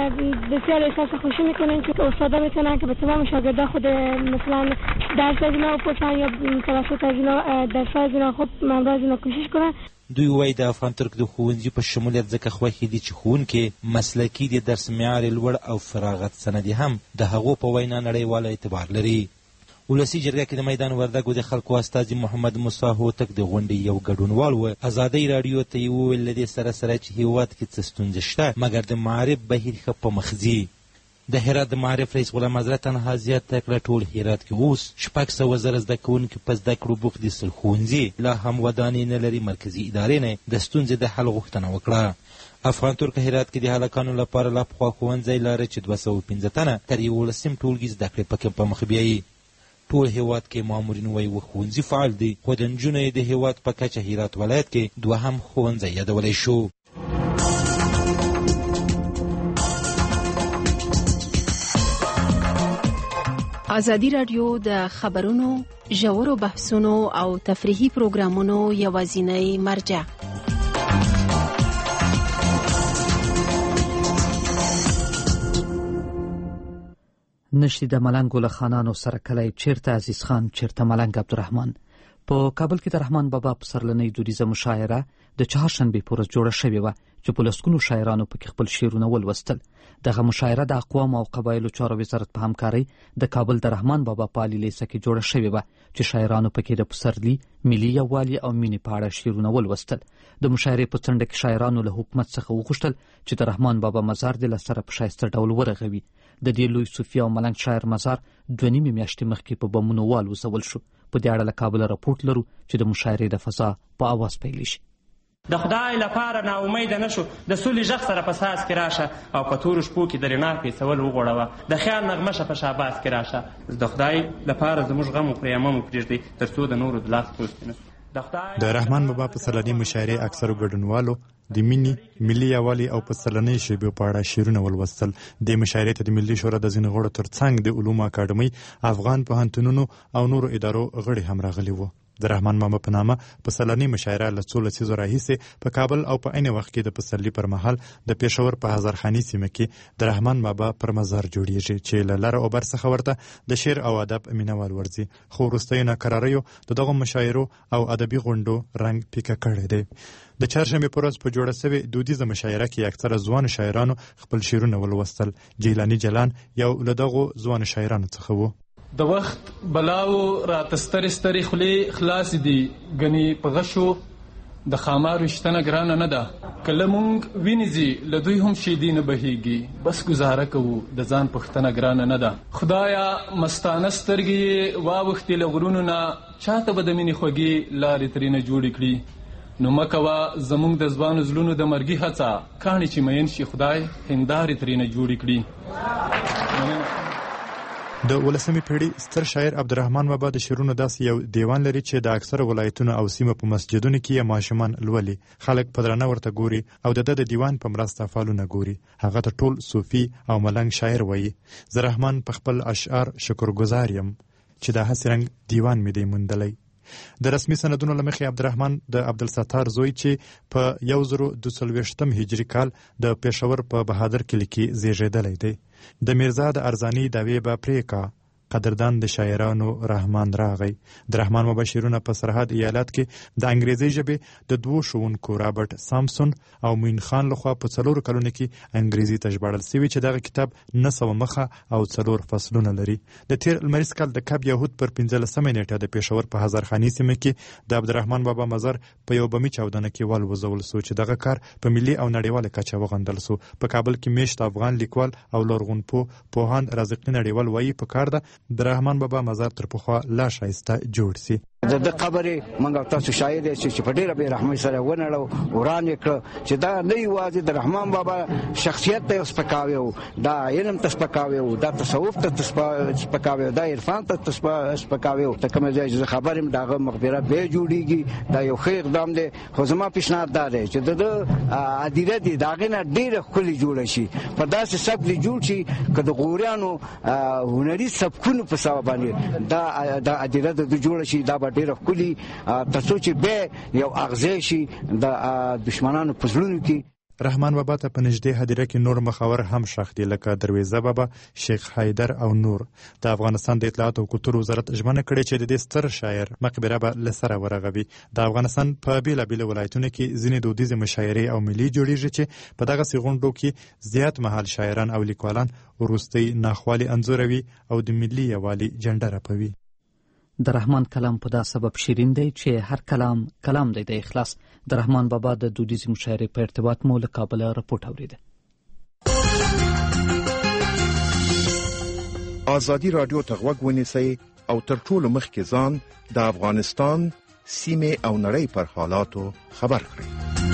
بسیار احساس خوشی میکنیم که استادا میتونن که به تمام شاگردا خود مثلا درس از اینا بپرسن یا توسط از اینا درس از اینا خود ممرو از اینا کوشش کنن. دوی وایي د افغان ترک د ښوونځي په شمولیت ځکه خوښې دي چې ښوونکي مسلکي دي، درس معیار لوړ او فراغت سندي هم د هغو په وینا نړیواله اعتبار لري. ولسي جرګه کې د میدان وردګو د خلکو استازي محمد موسی هوتک د غونډې یو ګډونوال و. ازادۍ راډیو ته یې وویل له دې سره سره چې هېواد کې څه ستونزې شته مګر د معارف بهیر ښه په مخ ځي. د هرات د معارف رئیس غلام حضرت تنها زیاته کړه ټول هرات کې اوس 600 زره زده کوونکي په زده کړو بوخت دي. ښوونځي لا هم ودانۍ نه لري. مرکزي ادارې نه د ستونزې د حل غوښتنه وکړه. افغان ترک هرات کې د هلکانو لپاره لا پخوا ښوونځی لري چې 215 تنه تر 11 ټولګي زده کړې پکې په مخ بیایي. ټول هیواد کې مامورین وایي ښوونځي فعال دي خو د نجونو د هیواد په کچه هرات ولایت کې دوهم ښوونځی یادولی شو. ازادي راډیو د خبرونو، ژورو بحثونو او تفریحي پروګرامونو یوازینۍ مرجع. نشي د ملنګو له خانانو سره کلی چیرته عزیز خان چیرته ملنګ عبدالرحمن. په کابل کې د رحمان بابا پسرلنۍ دودیزه مشاعره د چهارشنبې په ورځ جوړه شوې وه چې په لسګونو شاعرانو پکې خپل شعرونه ولوستل. دغه مشاعره د اقوامو او قبایلو چارو وزارت په همکارۍ د کابل د رحمان بابا په عالي لیسه کې جوړه شوې وه چې شاعرانو پکې د پسرلي، ملي یووالي او مینې په اړه شعرونه ولوستل. د مشاعرې په څنډه کې شاعرانو له حکومت څخه وغوښتل چې د رحمان بابا مزار د له سره په ښایسته ډول ورغوي. د دې لوی صوفي او ملنګ شاعر مزار 2.5 میاشتې مخکې په بمونو والوځول شو. په دې اړه له کابله راپورټ لرو چې د مشاعرې د فضا په اواز پیل شي. د خدای لپاره نا امید نشو، د سولې غږ سره په ساز کې راشه او په تورو شپو کې د رڼا پیڅول وغوړوه، د خیال نغمه شه په شاباس کې راشه. د خدای لپاره زموږ غم او پریامه مو پرېږدئ تر څو د نورو د لاس پوستې نشو. د رحمان بابا په سلنۍ مشاعرې اکثرو ګډونوالو د مینې، ملي یووالي او په سلنۍ شیبو په اړه شعرونه ولوستل. د مشاعرې ته د ملي شورا د ځینو غړو ترڅنګ د علومو اکاډمۍ، افغان پوهنتونونو او نورو ادارو غړي هم راغلي وو. د رحمان بابا په نامه په سلنۍ مشاعره له څو لسیزو راهیسې په کابل او په عین وخت کې د پسرلي پر مهال د پېښور په هزارخاني سیمه کې د رحمان بابا پر مزار جوړیږي چې له لر او بر څخه ورته د شعر او ادب مینوال ورځي. خو وروستیو ناکراریو د دغو مشاعرو او ادبي غونډو رنګ پیکه کړی دی. د چهارشنبې په ورځ په جوړه سوې دودیزه مشاعره کې اکثره ځوان شاعرانو خپل شعرونه ولوستل. جیلاني جلان یو له دغو ځوان شاعرانو څخه و. د وخت بلاو راته سترې سترې خولې خلاصې دي، ګنې په غشو د خامار وشتنه ګرانه نه ده، کله مونږ وینځي له دوی هم شیدې نه بهیږي، بس گزاره کوو د ځان پوښتنه ګرانه نه ده. خدایا مستانه سترګې واوښتې له غرونو نه، چاته به د مینې خوږې لارې ترېنه جوړې کړي. نو مه کوه زموږ د ځوانو زړونو د مرګي هڅه، کاڼې چې مین شي خدای هندارې ترېنه جوړې کړي. د 18مې پیړۍ ستر شاعر عبدالرحمن بابا د شعرونو داسې یو دیوان لري چې د اکثره ولایتونو او سیمو په مسجدونو کې یې ماشومان لولي، خلک په درنه ورته ګوري او د دیوان په مرسته فالونه ګوري. هغه ته ټول صوفي او ملنګ شاعر وایي. زه رحمان په خپل اشعار شکرګزار یم چې دا هسې رنګ دیوان مې دی موندلی. د رسمي سندونو له مخې عبدالرحمن د عبدالستار زوی چې په 1042 هجري کال د پېښور په بهادر کلي کې زیږېدلی دی. د میرزا د ارزاني دعوې به پرې کا، قدردان د شاعرانو رحمان راغی. د رحمان بابا شعرونه په سرحد ایالات کې د انګریزي ژبې د 2 ښوونکو رابرټ سامسون او موین خان لخوا په 4 کلونو کې انګریزي ته ژباړل شوي چې دغه کتاب 900 مخه او 4 فصلونه لري. د تیر لمریز کال د کب یهود پر 15مه نیټه د پېښور په هزارخاني سیمه کې د عبدالرحمن بابا مزار په یو بمي چاودنه کې والوزول سو چې دغه کار په ملي او نړیواله کچه وغندل سو. په کابل کې میشت افغان لیکوال او لرغونپوهان رازق نړیوال وایي په کار ده د رحمان بابا مزار تر پخوا لا شایسته جوړ سي. د قبر منګ تاسو شاید چې په ډیره به رحمان سره ونړو وران وکړه چې دا نه یوازې د رحمان بابا شخصیت ته سپکاوي، دا علم ته سپکاوي، دا تصوف ته سپکاوي، دا عرفان ته سپکاوي. ته کوم ځای چې خبرم داغه مغفرت به جوړیږي، دا یو خیر اقدام دی. خو زما پیشنهاد دا دی چې د عادیره دي داغه نه ډیره خولي جوړ شي، په داسې سبک جوړ شي که د غوریانو هنري سبکونو په سبب باندې دا عادیره د جوړ شي. دا ډیره خولي تاسو چې به یو اغزه شي د دشمنانو په زړونو کې. رحمان بابا ته په نږدې هدیره کې نور مخاور هم شخ دي لکه درویزه بابا، شیخ حیدر او نور. د افغانستان د اطلاعات او کلتور وزارت ژمنه کړې چې د دې ستر شاعر مقبره به له سره ورغوي. د افغانستان په بیلابیلو ولایتونو کې ځینې دودیزې مشاعرې او ملي جوړیږي چې په دغسې غونډو کې زیات مهال شاعران او لیکوالان وروستۍ ناخوالې انځوروي او د ملي یووالي جنډه رپوي. د رحمان کلام په دا سبب شیرین دی چې هر کلام دی د اخلاص. د رحمان بابا د دودیزې مشاعرې په ارتباط مو له کابله رپورټ اوریده. ازادي رادیو ته غوږ ونیسئ او تر ټولو مخکې ځان د افغانستان سیمې او نړۍ پر حالاتو خبر کړئ.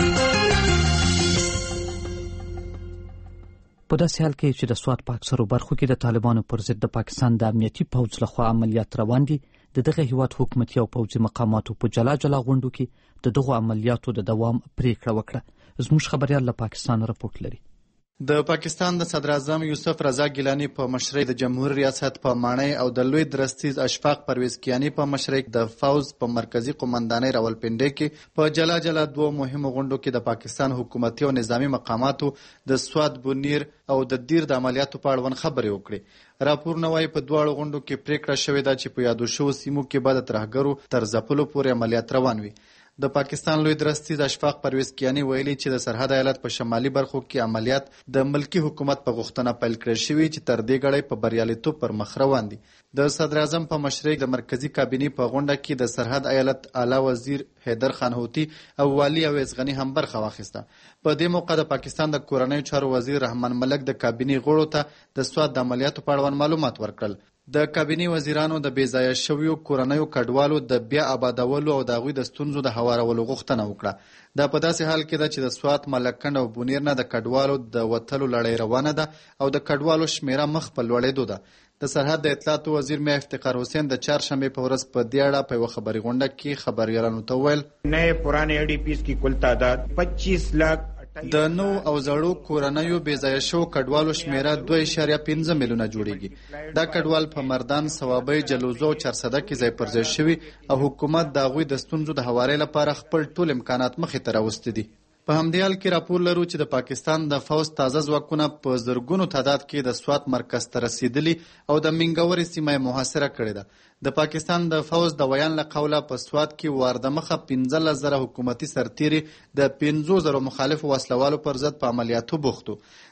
په داسې حال کې چې د سوات په اکثرو برخو کې د طالبانو پر ضد د پاکستان د امنیتي پوځ لخوا عملیات روان دي، د دغه هیواد حکومتي او پوځي مقاماتو په جلا غونډو کې د دغو عملیاتو د دوام پریکړه وکړه. زموږ خبريال له پاکستان رپورټ لري. د پاکستان د صدر اعظم یوسف رضا ګیلانی په مشرۍ د جمهور ریاست په مانۍ او د لوی درستیز اشفاق پرویز کیانی په مشرۍ د فوز په مرکزی قومندانۍ راولپنډۍ کې په جلا 2 مهمو غونډو کې د پاکستان حکومتي او نظامی مقاماتو د سواد بونیر او د دیر د عملیاتو په اړه خبرې وکړې. راپور نوای په 2 غونډو کې پریکړه شوې ده چې په یادو شوو سیمو کې به د ترهګرو تر ځپلو پورې عملیات روان وي. د پاکستان لوی درستیز اشفاق پرویز کیانی ویلي چې د سرحد ایالت په شمالي برخو کې عملیات د ملکی حکومت په غوښتنه پیل کړل شوي چې تر دې غړي په بریالیتوب پر مخ روان دي. د صدر اعظم په مشرۍ د مرکزی کابینې په غونډه کې د سرحد ایالت اعلی وزیر حیدر خان هوتی او والی اویس غنی هم برخه واخیسته. په دې موقع د پاکستان د کورنیو چارو وزیر رحمان ملک د کابینې غړو ته د سواد د عملیاتو په اړه معلومات ورکړل. د کابینې وزیرانو د بې ځایه شویو کورنیو کډوالو د بیا آبادولو او د هغوی د ستونزو د هوارولو غوښتنه وکړه. دا په داسې حال کې ده چې د سوات، ملکنډ او بونیر نه د کډوالو د وتلو لړۍ روانه ده او د کډوالو شمیره مخ په لوړېدو ده. د سرحد د اطلاعاتو وزیر میا افتخار حسین د چهارشنبې په ورځ په دې اړه په یوه خبري غونډه کې خبریالانو ته وویل نئے پرانے ADPs کی کل تعداد 25 لاکھ د نو او زړو کورنیو بې ځایه شوو کډوالو شمیره 2.5 میلیونه جوړیږي. دا کډوال په مردان، صوابۍ، جلوزو او چارسده کې ځای پر ځای شوي او حکومت د هغوی د ستونزو د هوارۍ لپاره خپل ټول امکانات مخې ته راوستي دي. په همدې حال کې راپور لرو چې د پاکستان د فوز تازه ځواکونه په زرګونو تعداد کې د سوات مرکز ته رسیدلي او د منګورې سیمه یې محاصره کړې ده. د پاکستان د فوز د ویان له قوله په سوات کې واردمخه 15,000 حکومتي سرتیري د 50,000 مخالف وسلوالو پر ضد په عملیاتو بوختو.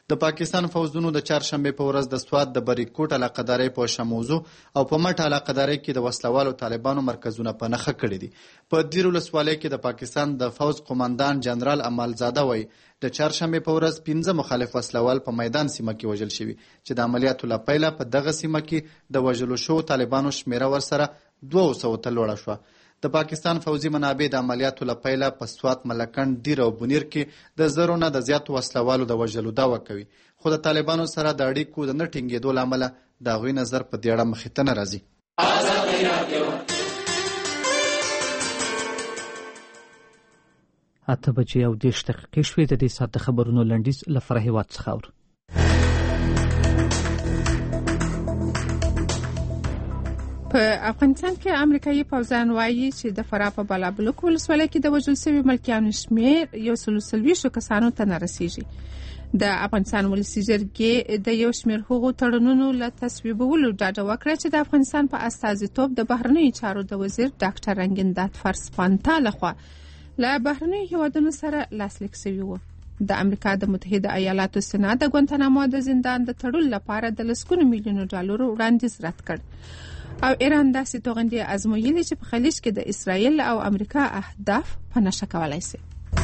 د پاکستان فوزونو د چهارشنبه په ورځ د سوات د بریکوټ علاقهدارۍ په شموزو او په مټ علاقهدارۍ کې د وسلوالو طالبانو مرکزونه په نښه کړي دي. په دیر ولسوالۍ کې د پاکستان د فوز قومندان جنرال امالزاده وایي د چهارشنبه په ورځ 15 مخالف وسلوال په میدان سیمه کې وژل شوي چې د عملیاتو له پیله په دغه سیمه کې د وژلو شوو طالبانو شمیره ورسره 200 ته لوړه شوه. د پاکستان فوزي منابع د عملیاتو له پیله په سوات، ملکنډ، دیر او بونیر کې د زرو نه د زیاتو وسلوالو د وژلو دعوه کوي، خو د طالبانو سره د اړیکو د نه ټینګېدو له امله د هغوی نظر په دې اړه مخې ته نه راځي. اته بجې او 10 دقیقې شوې. د دې ساعت د خبرونو لنډیز له فرح هیواد څخه اورو. په افغانستان کې امریکایي پوځیان وایي چې د فراه په بالابلوک ولسوالۍ کې د وژل شوي ملکیانو شمېر 140 کسانو ته نه رسیږي. د افغانستان ولسي جرګې د یو شمېر هغو تړونونو له تصویبولو ډاډه وکړه چې د افغانستان په استازیتوب د بهرنیو چارو د وزیر ډاکټر رنګین دات فرسپانتا لخوا له بهرنیو هیوادونو سره لاسلیک شوي وو. د امریکا د متحده ایالاتو سنا د ګوانتانامو د زندان د تړلو لپاره د لسګونو میلیونو ډالرو وړاندیز رد کړ او ایران داسې توغندې ازمویلې چې په خلیج کې د اسرائیل او امریکا اهداف په نښه کولای شي.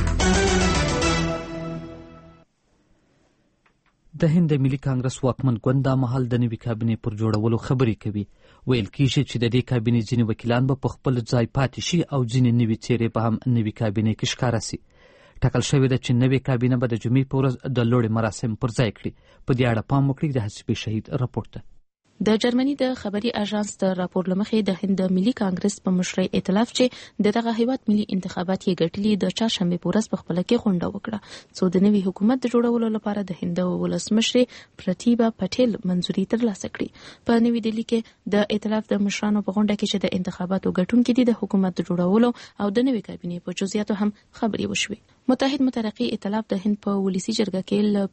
د هند ملي کانګرس واکمن ګوند دا مهال د نوي کابینې پر جوړولو خبرې کوي. ویل کېږي چې د دې کابینې ځینې وکیلان به په خپل ځای پاتې شي او ځینې نوي څیرې به هم نوي کابینې کې ښکاره شي. ټاکل شوې ده چې نوې کابینه به د جمعې په ورځ د لوړې مراسم پر ځای کړي. په دې اړه پام وکړئ د حسبي شهید راپورټ ته. د جرمني د خبري اژانس د راپور لمخې د هند ملي کانګرس په مشرۍ ائتلاف چې دغه هیواد ملي انتخابات یې ګټلي د چهارشنبه په ورځ په خپل کې غونډه وکړه څو د نوي حکومت د جوړولو لپاره د هند ولسمشر پرتیبا پټیل منځوري ترلاسه کړي. په نوي ډیلی کې د ائتلاف د مشرانو په غونډه کې چې د انتخاباتو ګټونکي دي د حکومت د جوړولو او د نوي کابینې په جزئیاتو هم خبرې وشوي. متحد مترقي ائتلاف د هند په ولسی جرګه کې ل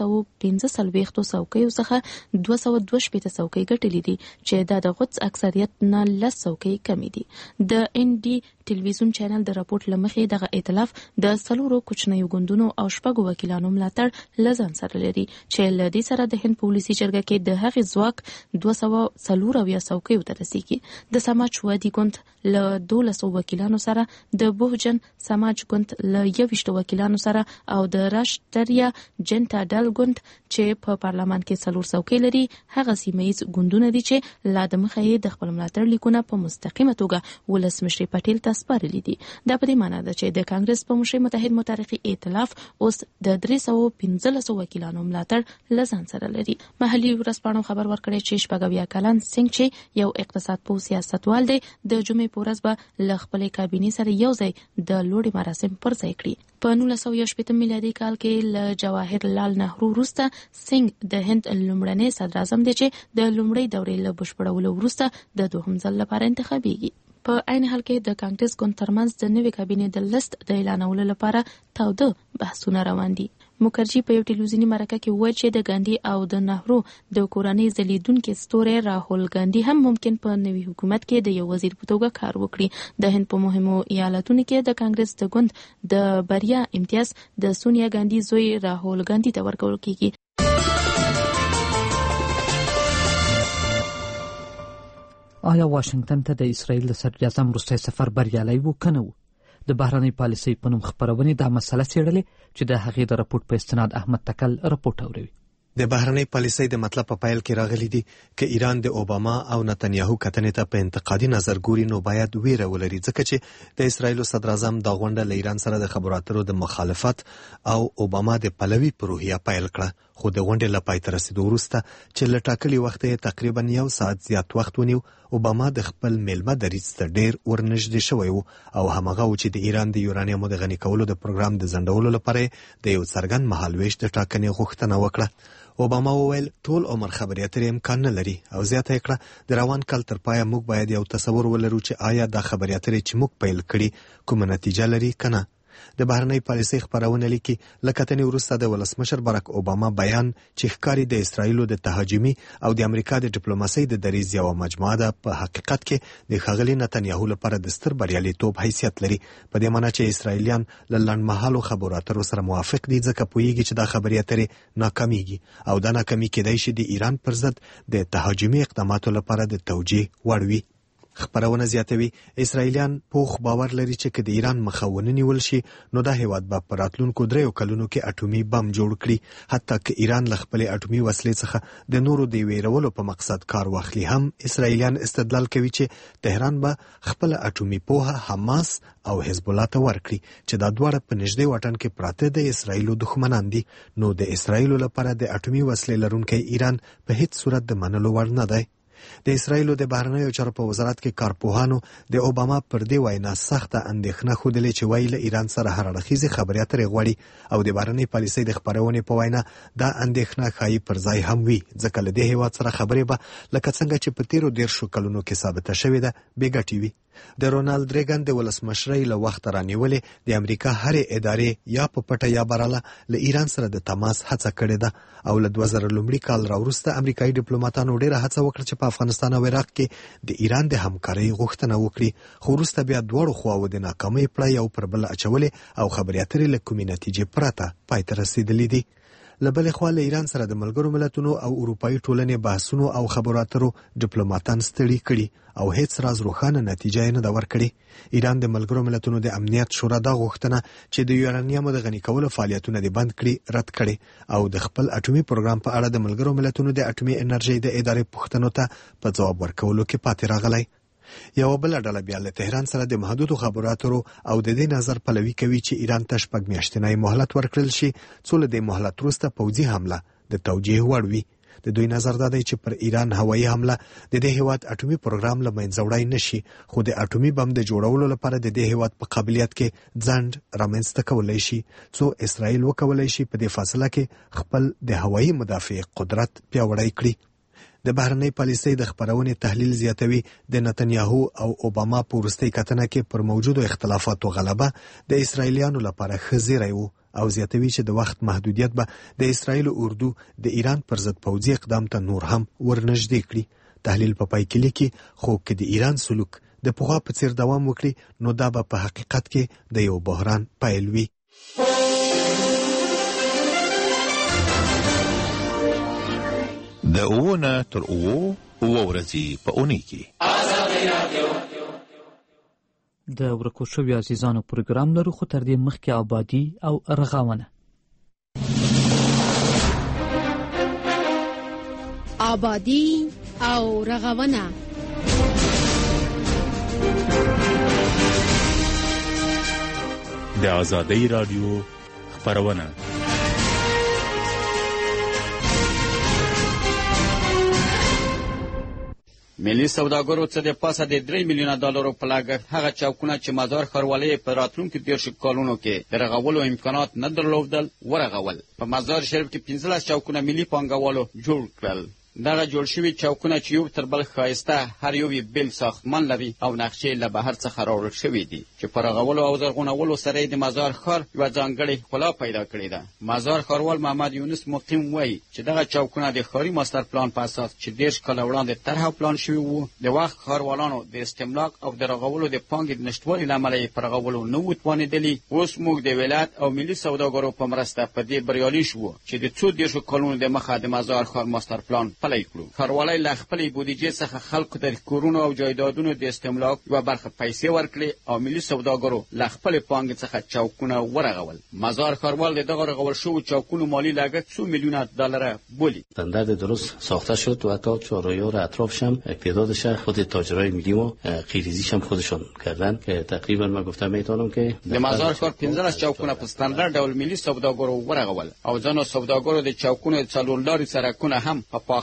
545 څوکیو څخه 222 څوکۍ ګټلې دي چې د غوڅ اکثریت نه 10 څوکۍ کمی دي. د ان ډي ټلویزیون چینل د راپورټ لمخې دغه ائتلاف د څلورو کوچنیو ګوندونو او شپږو وکیلانو ملاتړ لزان سره لري چې ل دې سره د هند په ولسی جرګه کې د هغې ځواک 240 څوکیو ته رسیږي. د سماجوادي ګوند ل 12 وکیلانو سره د بهجن سماج ګوند ل 21 وکیلانو سره او د راشټریا جنتا ډل ګوند چې په پارلمان کې 4 څوکۍ لري هغه سیمه‌ییز ګوندونه دي چې لا د مخې د خپل ملاتړ لیکونه په مستقیمه توګه ولسمشر پټیل ته سپارلي دي. دا په دې معنی ده چې د کانګرس په مشرۍ متحد مترقي ائتلاف اوس د 315 وکیلانو ملاتړ لزان سره لري. محلي ورځپاڼو خبر ورکړی چې شپږویا کلن سنگ چې یو اقتصاد پوه سیاستوال دی د جمعې په ورځ به له خپلې کابینې سره یو ځای د لوړې مراسم پر ځای کړي. په 1918 میلادي کال کې له جواهر لال نهرو وروسته سنگ د هند لومړنی صدر اعظم دی چې د لومړۍ دورې له بشپړولو وروسته د دوهم ځل لپاره انتخابیږي. په عین حال کې د کانګرس ګوند ترمنځ د نوي کابینې د لست د اعلانولو لپاره تاوده بحثونه روان دي. مکرجي په یو ټلویزیوني مرکه کې وویل چې د ګاندي او د نهرو د کورنۍ ځلیدونکي ستوری راهول ګاندي هم ممکن په نوي حکومت کې د یو وزیر په توګه کار وکړي. د هند په مهمو ایالتونو کې د کانګرس د ګوند د بریا امتیاز د سونیا ګاندي زوی راهول ګاندي ته ورکول کیږي. آیا واشنگټن ته د اسرائیل د صدر اعظم وروستی سفر بریالی و که نه و؟ د بهرنۍ پالیسۍ په نوم خپرونې دا مسله څېړلې چې د هغې د راپورټ په استناد احمد تکل راپورټ اوروي. د بهرنۍ پالیسۍ د مطلب په پیل کې راغلي دي که ایران د اوباما او نتنیاهو کتنې ته په انتقادي نظر ګوري نو باید ویره ولري ځکه چې د اسرائیلو صدر اعظم دا غونډه له ایران سره د خبرو اترو د مخالفت او اوباما د پلوي پروژه پیل کړه. خو د غونډې له پای ته رسیدو وروسته چې له ټاکلي وخته تقریبا یو ساعت زیات وخت ونیو اوباما د خپل میلمه دریځ ته ډیر ورنږدې شوی و او همغه و چې د ایران د یورانیمو د غني کولو د پروګرام د ځنډولو لپاره د یو څرګند مهالویش د ټاکنې غوښتنه وکړه. اوباما وویل ټول عمر خبرې اترې امکان نه لري او زیاته کړه د روان کال تر پایه موږ باید یو تصور ولرو چې آیا دا خبرې اترې چې موږ پیل کړي کومه نتیجه لري کنه. د بهرنۍ پالیسۍ خپرونه لیکي له کتنې وروسته د ولسمشر باراک اوباما بیان چې ښکاري د اسرائیلو د تهاجمي او د امریکا د ډیپلوماسۍ د دریځ یوه مجموعه ده په حقیقت کې د ښاغلي نتنیاهو لپاره د ستر بریالیتوب حیثیت لري، په دې معنی چې اسرائیلیان له لنډمهالو خبرو اترو سره موافق دي ځکه پوهیږي چې دا خبرې اترې ناکامیږي او دا ناکامي کېدای شي د ایران پر ضد د تهاجمي اقداماتو لپاره د توجیه وړ وي. خبرونه زیاتوي اسرائیلیان پوخ باور لري چې که د ایران مخه ونه نیول شي نو دا هیواد به په راتلونکو 3 کلونو کې اټومي بم جوړ کړي، حتی که ایران له خپلې اټومي وسلې څخه د نورو د ویرولو په مقصد کار واخلي هم اسرائیلیان استدلال کوي چې تهران به خپل اټومي پوهه حماس او حزب الله ته ورکړي چې دا دواړه په نږدې وطن کې پراته د اسرائیلو دښمنان دي، نو د اسرائیلو لپاره د اټومي وسلې لرونکی ایران په هیڅ صورت د منلو وړ نه دی. د اسرائیلو د بهرنیو چارو په وزارت کې کارپوهانو د اوباما پر دې وینا سخته اندېښنه ښودلې چې وایي له ایران سره هر اړخیزې خبرې اترې غواړي او د بهرنۍ پالیسۍ د خپرونې په وینا دا اندېښنه ښایي پر ځای هم وي ځکه له دې هیواد سره خبرې به لکه څنګه چې په تیرو 10 کلونو کې ثابته شوې ده بې ګټې وي. د رونالد ریګن د ولسمشرۍ له وخت رانیولې د امریکا هرې ادارې یا په پټه یا براله له ایران سره د تماس هڅه کړې ده او له 2000 کال راوروسته امریکایي ډیپلوماټانو ډېره هڅه وکړه چې په افغانستان او عراق کې د ایران د همکارۍ غوښتنه وکړي، خو وروسته بیا دواړو خواوو د ناکامۍ پړه یو پر بل اچولې او خبرې اترې له کومې نتیجې پرته پای ته رسېدلې دي. له بلې خوا له ایران سره د ملګرو ملتونو او اروپایي ټولنې بحثونو او خبرو اترو ډیپلوماټان ستړي کړي او هیڅ راز روښانه نتیجه یې نه ده ورکړې. ایران د ملګرو ملتونو د امنیت شورا دا غوښتنه چې د یورانیمو د غني کولو فعالیتونه دې بند کړي رد کړي او د خپل اټومي پروګرام په اړه د ملګرو ملتونو د اټومي انرژۍ د ادارې پوښتنو ته په ځواب ورکولو کې پاتې راغلی. یو بل ډله بیا له تهران سره د محدودو خبرو اترو او د دې نظر پلوي کوي چې ایران ته 6 میاشتنی مهلت ورکړل شي څو له دې مهلت وروسته پوځي حمله د توجیه وړ وي. د دوی نظر دا دی چې پر ایران هوایي حمله د دې هیواد اټومي پروګرام له منځه وړی نشي، خو د اټومي بم د جوړولو لپاره د دې هیواد په قابلیت کې ځنډ رامنځته کولی شي څو اسرائیل وکولی شي په دې فاصله کې خپل د هوایي مدافع قدرت پیاوړی کړي. د بهرنۍ پالیسۍ د خپرونې تحلیل زیاتوي د نتنیاهو او اوباما په وروستۍ کتنه کې پر موجودو اختلافاتو غلبه د اسرائیلیانو لپاره ښه زیری و او زیاتوي چې د وخت محدودیت به د اسرائیل اردو د ایران پر ضد پوځي اقدام ته نور هم ورنږدې کړي. تحلیل په پای کې لیکي خو که د ایران سلوک د پخوا په څیر دوام وکړي نو دا به په حقیقت کې د یو بحران پیل وي. د اوونه تر اوو ورځې په اونۍ کې د ورکو شویو عزیزانو پروګرام لرو، خو تر دې مخکې آبادي او رغونه. آبادي او رغونه د آزادۍ رادیو خپرونه. ملي سوداګرو څه د پاسه د 3 میلیونه ډالرو په لګښت هغه چوکونه چې مزار ښاروالۍ په راتلونکو 10 کلونو کې د رغولو امکانات نه درلودل ورغول. په مزار شریف کې 15 چوکونه ملي پانګوالو جوړ کړل. دغه جوړ شوي چوکونه چې یو تر بل ښایسته هر یو بل ساختمان لري او نقشې له بهر څخه راوړل شوي دي چې په رغولو او زرغونولو سره د مزار ښار یوه ځانګړې ښکلا پیدا کړې ده. مزار ښاروال محمد یونس مقیم وایي چې دغه چوکونه د ښاري ماستر پلان په اساس چې 10 کاله وړاندې طرح پلان شوي وو د وخت ښاروالانو د استملاک او د رغولو د پانګې د نشتوالي له امله یې په رغولو نه وو توانېدلي. اوس موږ د ولایت او ملي سوداګرو په مرسته په دې بریالي شوو چې د څو 10 کلونو د مخه د مزار ښار ماستر پلان پلی کړو. ښاروالۍ له خپلې بودیجې څخه خلکو ته د کورونو او جایدادونو د استملاک یوه برخه پیسې ورکړې او ملي سوداګرو له خپلې پانګې څخه چوکونه ورغول. مزار ښاروال د دغه رغول شوو چوکونو مالی لګښت 2 میلیون دلار بولی. استاندارد درست ساخته شد و حتی چهارراه اطرافش هم تعدادش خود تاجرای ملی ما خیریزیش هم خودشون کردن که تقریبا من گفتم میتونم که د مزار ښار 15 چوکونه په ستاندارد ډول ملي سوداګرو ورغول او ځینو سوداګرو د چوکونو د څلور لارې سړکونه هم په پاخه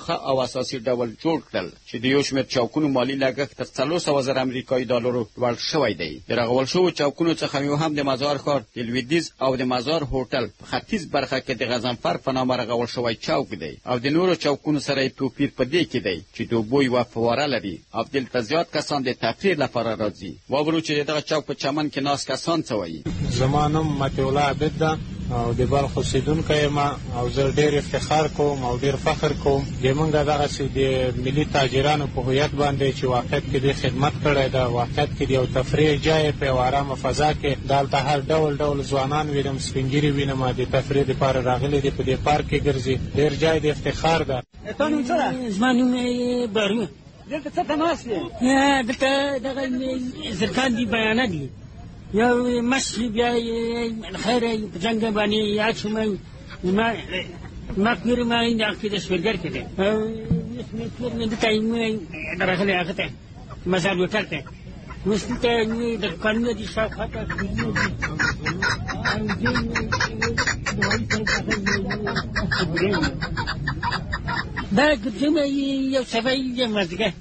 په ښه او اساسي ډول جوړ کړل چې د یو شمېر چوکونو مالي لګښت تر 400,000 امریکایي ډالرو لوړ شوی دی. د رغول شوو چوکونو څخه یو هم د مزار ښار د لویدیځ او د مزار هوټل په ختیځ برخه کې د غضنفر په نامه رغول شوی چوک دی او د نورو چوکونو سره یې توپیر په دې کې دی چې د اوبو یوه فواره لري او دلته زیات کسان د تفریح لپاره راځي. واورو چې دغه چوک په چمن کې ناست کسان څه وایي. زما نوم مطیع الله عابد ده او د بلخ اوسېدونکی یم او زه ډېر افتخار کوم او ډېر فخر کوم د موږ دغسې د ملي تاجرانو په هویت باندې چې واقعیت کې دوی خدمت کړی ده. واقعیت کې د یو تفریح ځای په یوه ارامه فضا کې دلته هر ډول ډول ځوانان وینم، سپین ږیري وینم، د تفریح دپاره راغلي دي، په دې پارک کې ګرځي. ډېر ځای د افتخار ده. تا نوم څه ده؟ زما نوم بارون. دلته څه ته ناست یې؟ دلته دغه زرکان دي، بیانه دي، یو مشي بیا خیر په جنګ باندې یاد شوم. ما پیر ما این عقیده شورګر کړي او نه د تایم راغلی هغه ته مزار وکړته مستته د قانون دي شاوخوا ته دا ګرځم یو سبای مزګه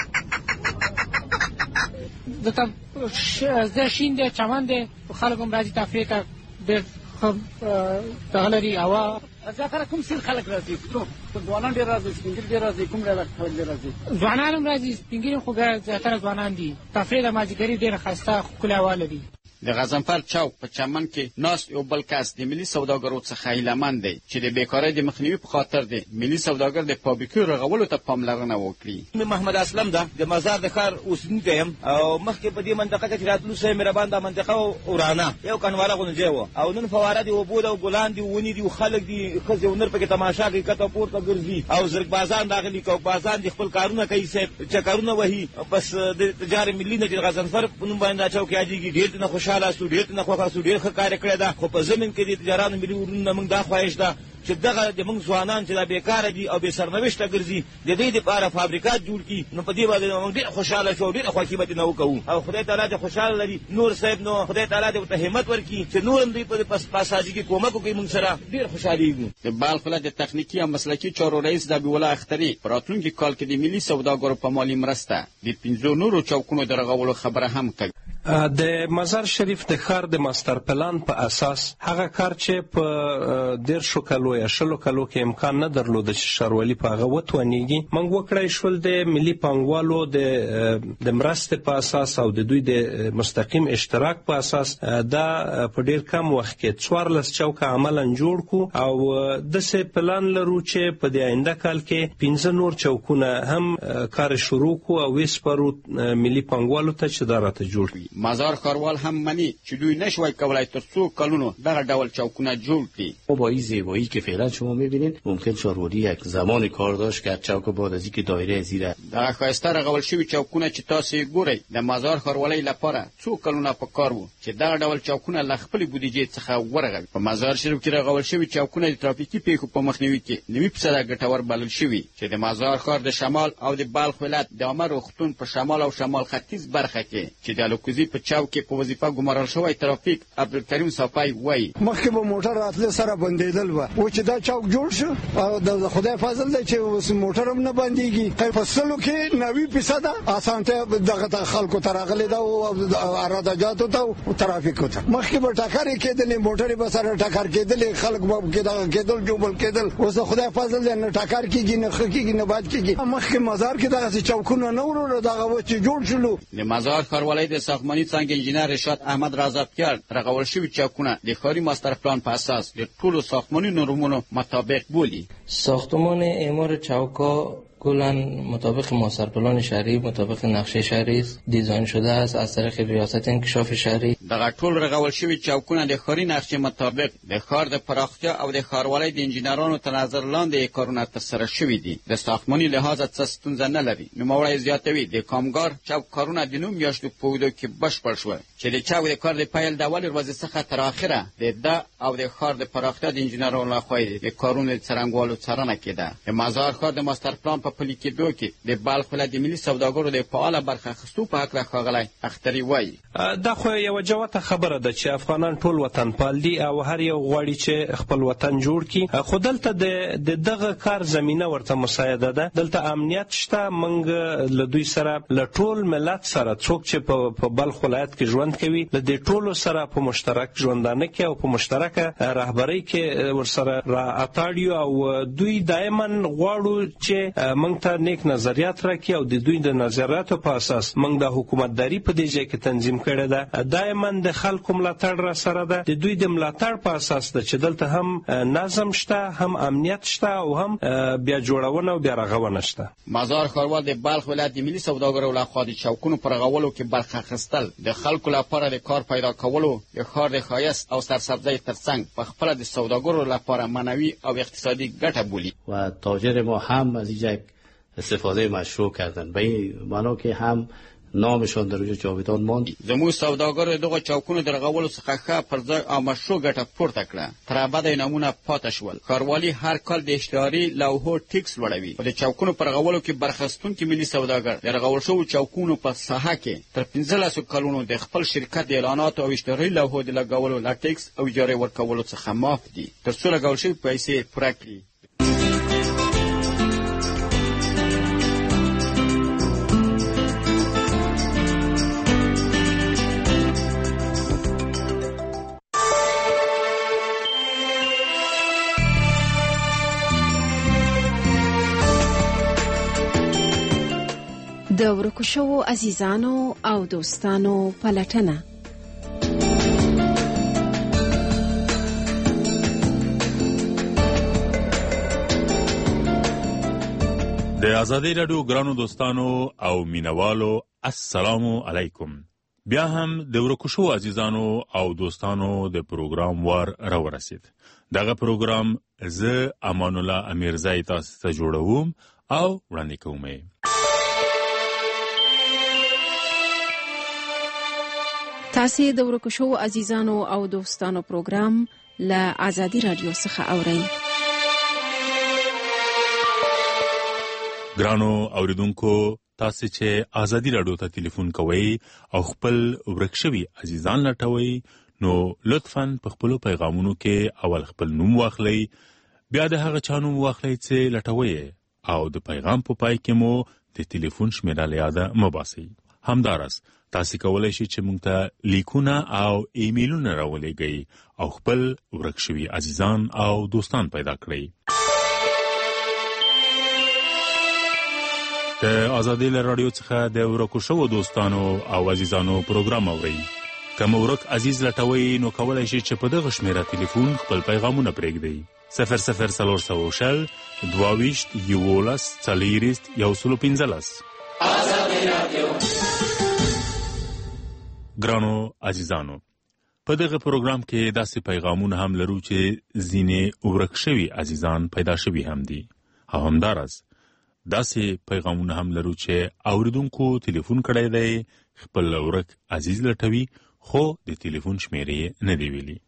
زه شین دی، چمن دی، خلک هم راځي تفریح ته، ډېر ښه دغه لري هوا. زیاتره کوم سیل خلک راځي؟ ځوانان ډېر راځي، سپین ږیري ډېر راځي. کوم ډول خلک ډېر راځي؟ ځوانان هم راځي، سپین ږیري خو زیاتره ځوانان دي. تفریح د مازدیګري ډېره ښایسته ښکلې هوا لري. د غضنفر چوک په چمن کې ناست یو بل کس د ملي سوداګرو څخه هیلهمند دی چې د بیکارۍ د مخنیوي په خاطر د ملي سوداګر د فابریکو رغولو ته پاملرنه وکړي. محمد اسلم ده، د مزار د ښار اوسېدونکی یم او مخکې په دې منطقه کې چې راتلو صحیح مهربان دا منطقه ورانه یو کنواله غونځی و او نن فواره دي، اوبو ده، ګلان دي، ونې دي، خلک دي، ښځې او نر پکې تماشا کوي، کته پورته ګرځي او زرګبازان راغلي، کوکبازان دي، خپل کارونه کوي، صاحب چکرونه وهي. بس د تجارت ملي نه چې غضنفر په نوم باندې دا چوک یادېږي. ډېر نه خوشحاله سو، ډېر نه خوښه، ډېر ښه کار کړی ده. خو په زمین کې د تجارانو ملي ورونو موږ دا خواهش ده چې دغه د موږ ځوانان چې دا بیکاره دي او بې سرنوشته ګرځي، د دې دپاره فابریکات جوړ کړي. نو په دې باندې موږ ډېر خوشحاله شو، ډېره خوښي به نه وکوو او خدای تعالی دې خوشحاله لري. نور صاحب نو خدای تعالی دې ورته همت ورکړي چې نور هم دوی په پاساجي کې کومک وکړي، موږ سره ډېر خوشحالېږو. د بلخ ولایت د تخنیکي او مسلکي چارو رئیس ذبیح الله اختري په راتلونکي کال کې د ملي سوداګرو په مالي مرسته د 15 نورو چوکونو د رغولو خبره هم کوي. د مزار شریف د ښار د ماستر پلان په اساس هغه کار چې په 10 کالو یا 20 کالو کې امکان نه درلوده چې ښاروالي په هغه وتوانیږي، موږ وکړی شول د ملي پانګوالو د مرستې په اساس او د دوی د مستقیم اشتراک په اساس دا په ډیر کم وخت کې 14 چوکه عملاً جوړ کو او داسې پلان لرو چې په د آینده کال کې 15 نور چوکونه هم کار شروع کو او وسپارو ملي پانګوالو ته چې دا راته جوړ کړي. مزار ښاروال هم مني چې دوی نشوای کولای تر څو کلونو دغه ډول چوکونه جوړ کړي. با این زیبایی که فعلا شما می‌بینید ممکن ښاروالي یک زمان کار داشت که چوک بعد از اینکه دایره زیر دغه ښایسته رغول شوي چوکونه چې تاسو یې ګورئ د مزار ښاروالۍ لپاره څو کلونه په کار وو چې دغه ډول چوکونه له خپلې بودیجې څخه ورغوي. په مزار شریف کې رغول شوي چوکونه د ترافیکي پیښو په مخنیوي کې 90% ګټور بلل شوي چې د مزار ښار د شمال او د بلخ ولایت د عامه روغتون په شمال او شمال ختیځ برخه کې چې د الوکوزي په چوک کې په وظیفه ګمارل شوی ترافیک عبدالکریم صافی وایي مخکې به موټر راتله سره بندېدل و او چې دا چوک جوړ شو او د خدای فضل دی چې اوس موټر هم نه بندېږي. په فصلو کې 90% اسانتیا دغه خلکو ته راغلې ده او ارادجاتو ته او ترافیکو ته. مخکې به ټکرې کېدلې، موټرې به سره ټکر کېدلې، خلک به کېدل جوبل کېدل. اوس د خدای فضل دی نه ټکر کېږي، نه ښه کېږي، نه بد کېږي. مخکې مزار کې دغسې چوکونه نه وو، دغه و چې جوړ شولو. د مزار ښاروالۍ د ساختماني څانګې انجینر رشاد احمد رضاپیار رغول شوي چوکونه د ښاري ماستر پلان په اساس د ټولو ساختماني نورمونو مطابق بولي. ساختمان اعمار چوکا کلاً مطابق ماستر پلان شهری، مطابق نقشه شهری دیزاین شده است از طریق ریاست انکشاف شهری. دغه ټول رغول شوي چوکونه د ښاري نقشې مطابق د ښار د پراختیا او د ښاروالۍ د انجینرانو تر نظر لاندې کارونه ترسره شوي دي. د ساختماني لحاظ څه ستونزه نه لري. نوموړی زیاتوي د کامګار چوک کارونه د 9 میاشتو په اوږدو کې بشپړ شول چې د چوک د کار د پیل د اولې ورځې څخه تر اخره د او د ښار د پراختیا د انجینرانو لخوا د کارونو د څرنګوالو څارنه کېده. د مزار ښار د ماستر پلان په په پلي کېدو کې د بلخ ولایت د ملي سوداګرو د فعاله برخه اخیستو په هکله ښاغلی اختري وایي دا خو یوه جوته خبره ده چې افغانان ټول وطنپال دي او هر یو غواړي چې خپل وطن جوړ کړي، خو دلته د دغه کار زمینه ورته مساعده ده. دلته امنیت شته، موږ له دوی سره له ټول ملت سره څوک چې په بلخ ولایت کې ژوند کوي له دې ټولو سره په مشترک ژوندانه کې او په مشترکه رهبرۍ کې ورسره را اتاړ یو او دوی دائما غواړو چې موږ ته نیک نظریات راکړي او د دوی د نظریاتو په اساس موږ د حکومتداري په دې ځای کې تنظیم کړې ده. دائما د خلکو ملاتړ را سره ده، د دوی د ملاتړ په اساس ده چې دلته هم نظم شته، هم امنیت شته او هم بیا جوړونه او بیا رغونه شته. مزار ښاروال د بلخ ولایت د ملي سوداګرو لخوا د چوکونو په رغولو کې برخه اخیستل د خلکو لپاره د کار پیدا کولو د ښار د ښایست او سرسبزۍ ترڅنګ په خپله د سوداګرو لپاره معنوي او اقتصادی ګټه بولي. و تاجر ما هم از اینجا استفاده مشروع کردن، به این معنا که هم نامشان در اونجا جاویدان ماند. زموږ سوداګرو دغه چوکونو د رغولو څخه ښه پر ځای او مشروع ګټه پورته کړه. تر ابده نمونه پاتې شول. ښاروالي هر کال د اشتهاري لوحو ټیکس لوړوي او د چوکونو پر رغولو کې برخه اخیستونکي ملي سوداګر د رغول شوو چوکونو په ساحه کې تر 15 کلونو د خپل شرکت د اعلاناتو او اشتهاري لوحو د لګولو له ټیکس او اجارې ورکولو څخه معاف دي تر څو لګول شوي پیسې پوره کړي. د ورکو شوو عزیزانو او دوستانو پلټنه. د آزادۍ راډیو ګرانو دوستانو او مینوالو السلام علیکم. بیا هم د ورکو شوو عزیزانو او دوستانو د پروګرام وار راورسید. دغه پروګرام زه امان الله امیرزای تاسو ته جوړوم او وړاندې کوم. تاسو د ورکو شوو عزیزانو او دوستانو پروګرام له آزادۍ راډیو څخه اورئ. ګرانو اوریدونکو، تاسو چې آزادۍ راډیو ته ټلیفون کوئ او خپل ورک شوي عزیزان لټوئ، نو لطفاً په خپلو پیغامونو کې اول خپل نوم واخلئ، بیا د هغه چا نوم واخلئ چې لټوئ او د پیغام په پای کې مو د ټلیفون شمیره له یاده مه باسئ. همداراز تاسو کولای شئ چې موږ ته لیکونه او ایمیلونه راولېږئ او خپل ورک شوي عزیزان او دوستان پیدا کړئ. د آزادۍ راډیو څخه د ورکو شوو دوستانو او عزیزانو پروګرام اورئ. که مو ورک عزیز لټوئ نو کولای شئ چې په دغه شمیره ټلیفون خپل پیغامونه پرېږدئ. 00400 22 11 115. آزادۍ راډیو. ګرانو عزیزانو، په دغه پروګرام کې داسې پیغامونه هم لرو چې ځینې ورک شوي عزیزان پیدا شوي هم دي او همداراز داسې پیغامونه هم لرو چې اوریدونکو ټلیفون کړی دی، خپل ورک عزیز لټوي خو د ټلیفون شمیرې نه دی ویلي.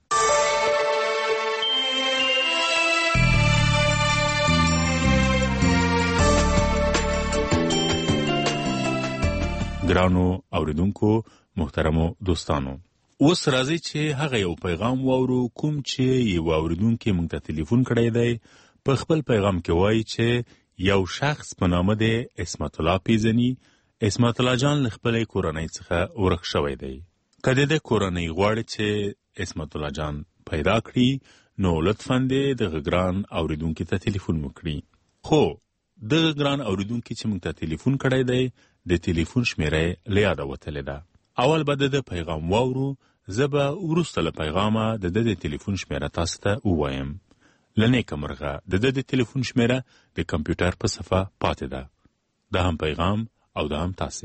ګرانو اوریدونکو، محترمو دوستانو، اوس راځي چې هغه یو پیغام واورو کوم چې یو اوریدونکو موږ ته ټلیفون کړی دی. په خپل پیغام کې وایي چې یو شخص په نامه دی اسمت الله پیژني. اسمت الله جان له خپلې کورنۍ څخه ورک شوی دی. که د کورنۍ غواړي چې اسمت الله جان پیدا کړي نو لطفاً دغه ګران اوریدونکو ته ټلیفون وکړي. خو دغه ګران اوریدونکو چې موږ ته ټلیفون کړی دی د ټلیفون شمیره له یاده وتلې ده. اول به د پیغام واورو، زه به وروسته له پیغامه د ټلیفون شمیره تاسو ته ووایم. لنیکه مرغه د ټلیفون شمیره د کمپیوټر په صفحه پاتې ده. دا هم پیغام او دا هم تاسو.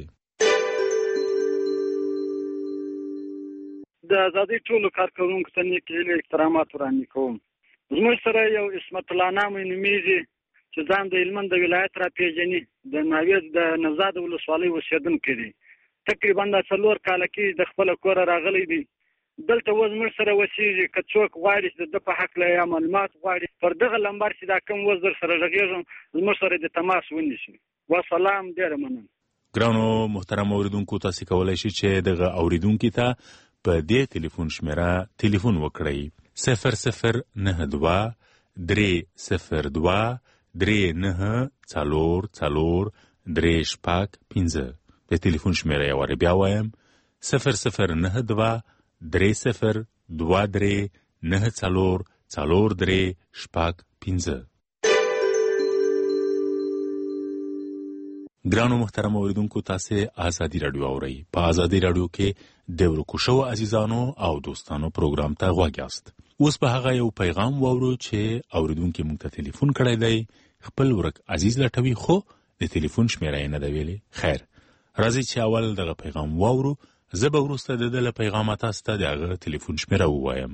د آزادۍ ټولو کارکوونکو ته نیک هیلې احترامات وړاندې کوم. زموږ سره یو اسمت الله نامې نومیږي چې ځان د هلمند د ولایت را پیژني، د ناویز د نوزاد ولسوالۍ اوسېدونکی دی. تقریبا 4 کاله کې د خپل کور راغلی دی. دلته اوس موږ سره اوسېږي که څوک غواړي چې د په هکله یا معلومات غواړي پر دغه لمبر چې دا کوم اوس در سره غږېږم زموږ سره د تماس ونیسي. وسلام، ډېره مننه. ګرانو محترم اوریدونکو، تاسو کولی شئ چې دغه اوریدونکي ته په دې ټلیفون شمیره ټلیفون وکړئ 0092 302 394435. د ټلیفون شمیره یې وارې بیا وایم 0092 302 394435. ګرانو محترم اوریدونکو، تاسو آزادي رادیو اورئ. په آزادي رادیو کې د ورکو شو عزیزانو او دوستانو پروګرام ته غوږ یاست. اوس په هغه یو پیغام واورو چې اوریدونکو موږ ته ټلیفون کړی دی. خپل ورک عزیز لټوي خو د ټلیفون شمیره یې نه دی ویلې. خیر، راځي چې اول دغه پیغام واورو، زه به وروسته د دغه پیغام تاسو ته دغه ټلیفون شمیره ووایم.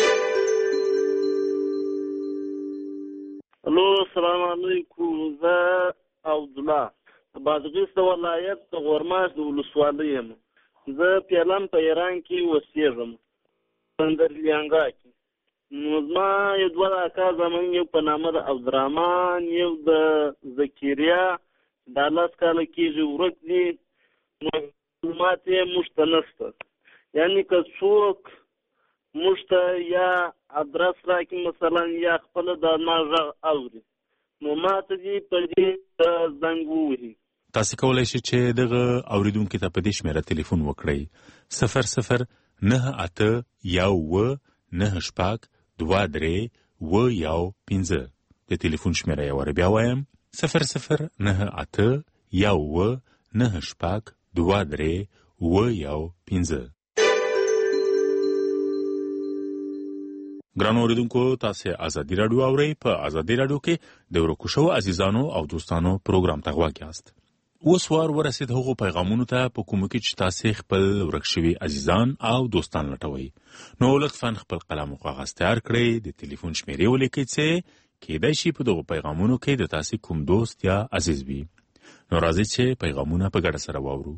الو، السلام علیکم. زه عبدالله بادغیس ولایت د غورماش د ولسوالۍ یم. زه پیلان په ایران کې اوسېږم، بندرلیانګا کې. نو زما یو دوه اکا زمون، یو په نامه د عبدالرحمن، یو د ذکریا، دا 10 کاله کېږي ورک دي. معلومات یې موږ ته نشته، یعنې که څوک موږ ته یا ادرس راکړي مثلا یا خپله د ما غږ اوري نو ما ته دې په دې زنګ ووهي. تاسو کولی شئ چې دغه اوریدونکو ته په دې شمیره ټلیفون وکړئ 009819923215. د ټلیفون شمیره یې وارې بیا وایم 009819923215. ګرانو اوریدونکو، تاسو آزادي رادیو اورئ. په آزادي رادیو کې د ورکو شو عزیزانو او دوستانو پروګرام ته غوږ یاست. اوس وار ورسید هغو پیغامونو ته په کومو کې چې تاسو خپل ورک شوي عزیزان او دوستان لټوئ. نو لطفاً خپل قلم او کاغذ تیار کړئ، د ټلیفون شمیرې ولیکئ چې کېدای شي په دغو پیغامونو کې د تاسو کوم دوست یا عزیز وي. نو راځئ چې پیغامونه په ګډه سره واورو.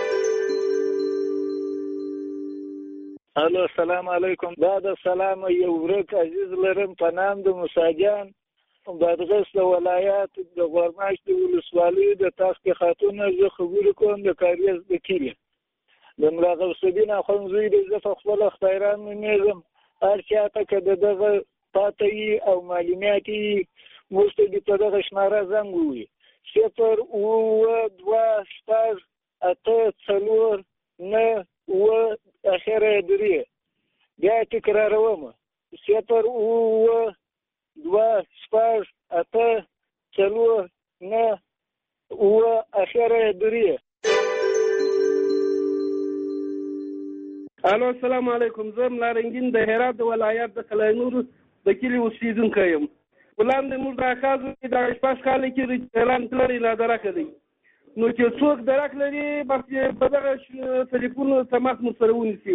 الو، السلام علیکم. دا د سلام یو ورک عزیز لرم په نام د موساجان بادغیس د ولایت د غورماش د ولسوالۍ د تاسو خاتون. زه خبرې کوم د کاریز د کلی د ملا غوث الدین اخوندزوی د زه خپل خیران نومېږم. هر چاته که دغه پاته او معلومات موږ ته په دغه شماره زنګ ووهي 0922849 اخره 3. بیا تکراروم 0922849 اخره 3. الو، السلام علیکم. زه ملارنګین د هرات د ولایت د کلینور د کلی اوسیدونکی یم. وړاندې موږ د اکازو د 15 کال کې د ایران تللی لا درک دی. نو چې څوک درک لري بس په دغه ټلیفون تماس مو سره ونیسي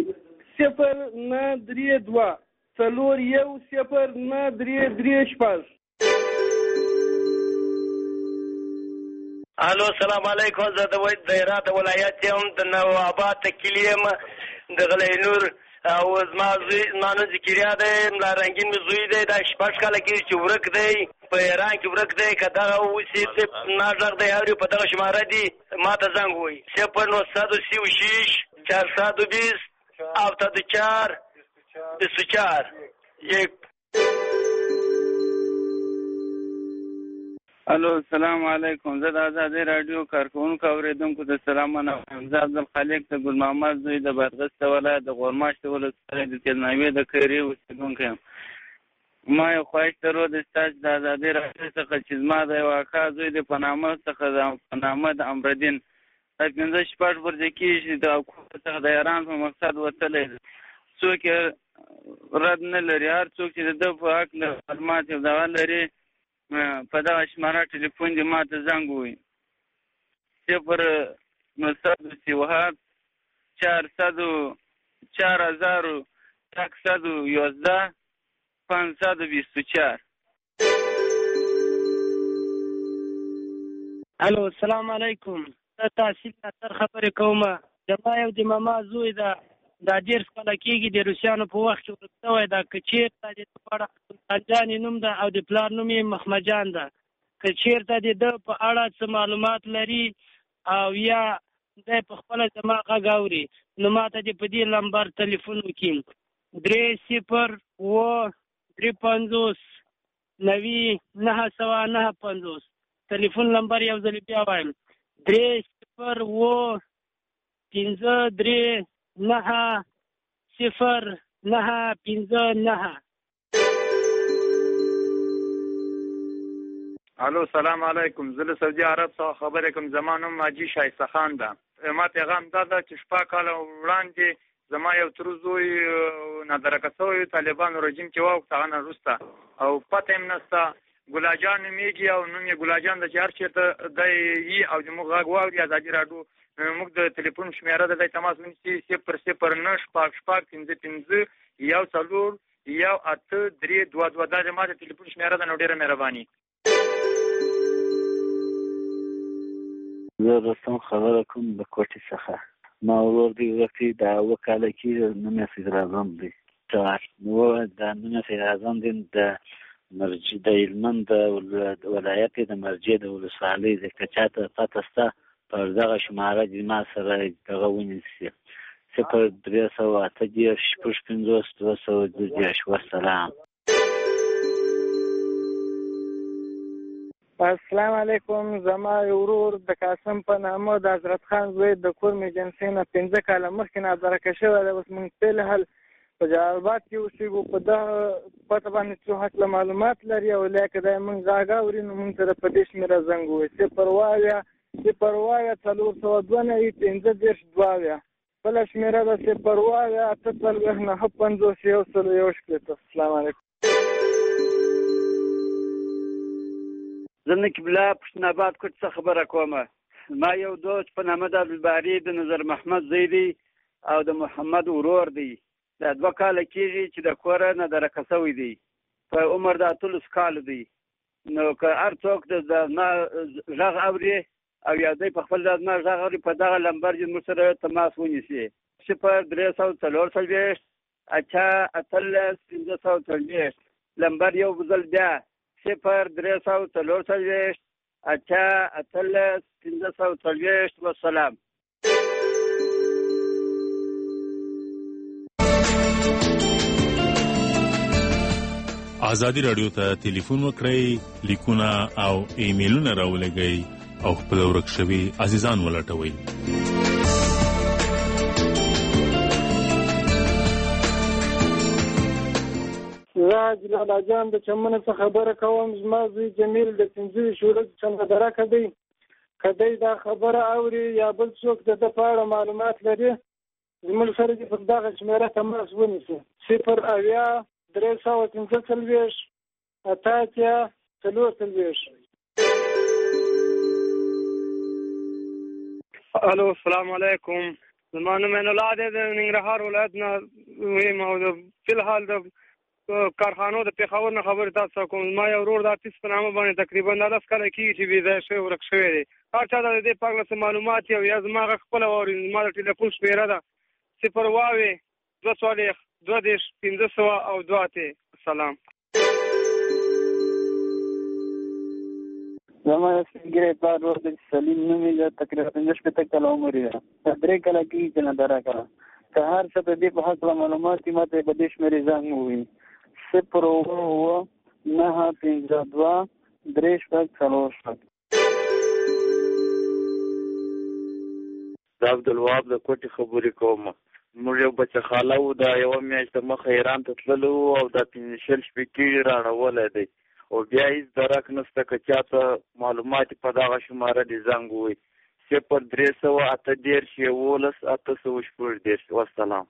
092 4109335. الو، السلام علیکم. زه د هرات ولایت یم د نوآباد د کلی یم د غلینور او زما زوی نانو ذکریا دی، ملارنګین مې زوی دی. دا 15 کاله کې چې ورک دی په ایران کې ورک دی. که دغه اوسي نه غږ دی اوري په دغه شماره دي ما ته زنګ ووهي 0936 420 74 24. الو، السلام علیکم. زه د آزادي رادیو کارکونکو اوریدونکو ته سلام وایم. زه عبدالخالق د ګل محمد زوی د بادغیس ولایت د غورماش ولسوالۍ د تیرناوي د کیري اوسیدونکی یم. ما یو خواهش درلود ستاسو د آزادي رادیو څخه چې زما د یو اکا زوی د په نامه د امردین د 15 شپږ ورځې کېږي د حکومت څخه د ایران په مقصد وتلی دی. څوک رد نه لري. هر څوک چې د ده په حق معلومات یو دغه لري په دغه شماره ټلیفون دې ما ته زنګ ووهي 09037 4011 524. الو، السلام علیکم. تاسو ته خبرې کوم. د ما یو د ماما زوی ده دا 10 کاله کېږي د روسیانو په وخت کې ورک شوی دا. که چېرته د ده په اړه سلطان جان نوم ده او د پلار نوم یې محمد جان ده، که چېرته د ده په اړه څه معلومات لري او یا دی په خپله زما غږ اوري نو ما ته دې په دې نمبر تلیفون وکړي 3-0-3-50-90-950. تلیفون نمبر یو ځل بیا وایم 3-0-3-50-9-0-959. الو سلام علیکم. زه له سعودي عرب څخه خبرې کوم. زما نوم حاجي شایسته خان ده. ما پیغام دا ده چې 6 کاله وړاندې زما یو تر زوی نادرکه شوی طالبانو رژیم چې واوښت هغه نه وروسته او پته یې نشته ګلاجان نومیږي او نوم یې ګلاجان ده چې هر چېرته دی یي او زموږ غږ واوري ازادي راډیو موږ د ټلیفون شمېره ده دی تماس ونیسي 009-55-1-4-5-1-8-3-2-2. دا زما د ټلیفون شمېره ده. نو ډېره مهرباني. زه رستم خبره کوم د کوټې څخه. ما ورور دی وکړي دا 2 کاله کې نوم یې صدراعظم دی. نو دا نوم یې صدراعظم دی د مرجع د هلمند د ولایت د مرجع د ولسوالۍ د که چاته پته شته پر دغه شماره دې ما سره دغه ونیسي 0-3-8-6-50-210. وسلام. السلام علیکم. زما ورور د قاسم په نامه د حضرت خان زوی د کورم ایجنسۍ نه 15 کاله مخکې نادرکه شوی دی. اوس موږ په الحال په جلال آباد کې اوسېږو. په دغه پته باندې څو هکله معلومات لري او لیکه دی موږ غږ اوري نو موږ سره په دې شمېره زنګ ووایي 0-0-50-2 بله شمېره ده 0-8-9-50-101. السلام علیکم. زه نقیب الله پښتون آباد کوټ څخه خبره کوم. ما یو دوست په نامه د عبدالباري د نظر محمد زوی دی او د محمد ورور دی. دا 2 کاله کېږي چې د کوره نادرکه شوی دی. په عمر د 18 کال دی. نو که هر څوک د ما غږ اوري او یا دی په خپل ځای ما غږ اوري په دغه نمبر چې موږ سره تماس ونیسي 0-3-4-5-15-540. نمبر یو ځل بیا 0-3-4-5-15-540. وسلام. ازادي رادیو ته ټلیفون وکړئ، لیکونه او ایمیلونه راولېږئ او خپل ورک شوي عزیزان ولټوئ. زه جلال جان د چمن څخه خبره کوم. زما زوی جمیل د 15 شورک څخه درکه دی. کدی دا خبره اوري یا بل څوک د په اړه معلومات لري زموږ سره د په دغه شمیره تماس ونیسي 0-3-4-5-15-8-4. الو السلام علیکم. زما نوم عین الله دی د ننګرهار ولایت نه ویم او فی الحال د کارخانو د پېښور نه خبرې تاسو کوم. ما یو ورور د آفیس په نامه باندې تقریبا 10 کاله کېږي چې بې ځایه شوی ورک شوی دی. هر چا ته د دې په اړه معلومات یا زما غږ خپله واوري زما د ټلیفون شمېره ده 0-2-2-15-2. سلام. زما سنګری پلار ورور د سلیم نوم یې تقریبا 15 کاله عمر یې ده. 3 کاله کېږي چې نادرکه ده. که هر څه د دې په هکله معلومات یې ماته په دې شمېرې زنګ ووایي 0-9-52-3-4. د عبدالوهاب د کوټې خبرې کوم. موږ یو بچه خاله وو دا یوه میاشت د مخه ایران ته تللی وو او دا 15 شپې کېږي راړولی دی او بیا هېڅ درک نشته. که چاته معلومات په دغه شماره دې زنګ ووایي 0-3-8-11-8-8. وسلام.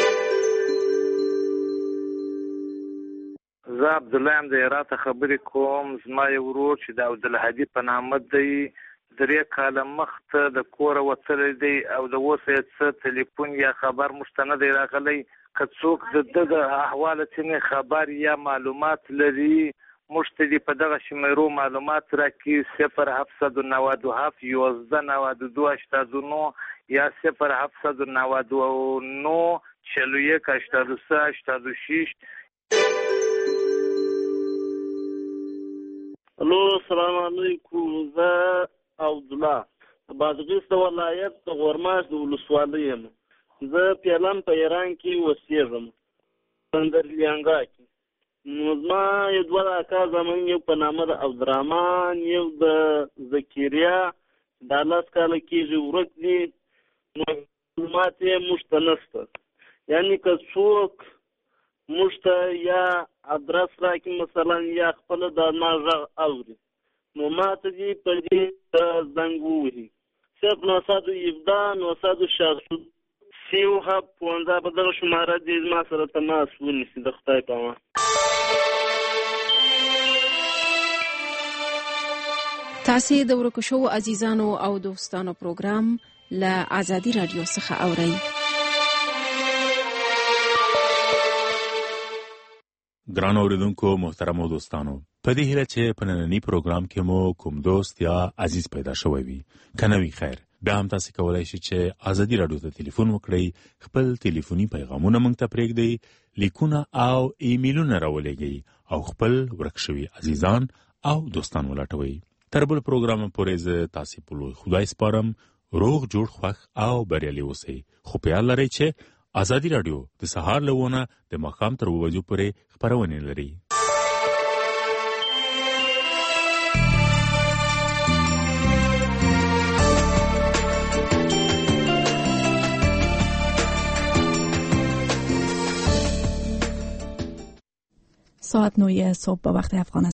زه عبدالله یم د هرات خبرې کوم. زما یو ورور چې د عبدالهادي په نامه دی 3 کاله مخته د کوره وتلی دی او د اوسه یې څه ټلیفون یا خبر موږ ته نه دی راغلی. که څوک د ده د احواله ځینې خبر یا معلومات لري موږ ته دې په دغه شمېرو معلومات راکړي 0-797-11-92-89 یا 0-799 41 83 86. الو السلام علیکم. زه عبدالله بادغیس ولایت د غورماش د ولسوالۍ یم. زه پیلم په ایران کې اوسېږم بندر لیانګا کې. نو زما یو دوه اکا زمون یو په نامه د عبدالرحمن یو د ذکریا دا 10 کاله کېږي ورک دي. نو معلومات یې موږ ته نشته، یعنی که څوک موږ ته یا ادرس راکړي مثلا یا خپله د ما غږ اوري نو ما ته دې په دې زنګ ووهي 0917 966 15 په دغه شماره دې زما سره تماس ونیسي د خدای په امان. تاسې د ورکو شوو عزیزانو او دوستانو پروګرام له آزادي رادیو څخه اورئ. ګران اوریدونکو محترم دوستانو، په دې هیله چې په نننی پروګرام کې مو کوم دوست یا عزیز پیدا شوی وي کنه وی خیر، بیا هم تاسو کولای شئ چې آزادي رادیو ته ټلیفون وکړئ، خپل ټلیفوني پیغامونه موږ ته پرېږدئ، لیکونه او ایمیلونه راولېږئ او خپل ورک شوي عزیزان او دوستان ولټوئ. تر بل پروګرام پورې زه تاسو په لوی خدای سپارم. روغ جوړ خوښ او بریالي اوسئ. خو په یاد لرئ چې آزادي رادیو د سهار له 9 د ماښام تر 2 بجو پورې خپرونه لري. ساعت 9 صبح با وقت افغانستان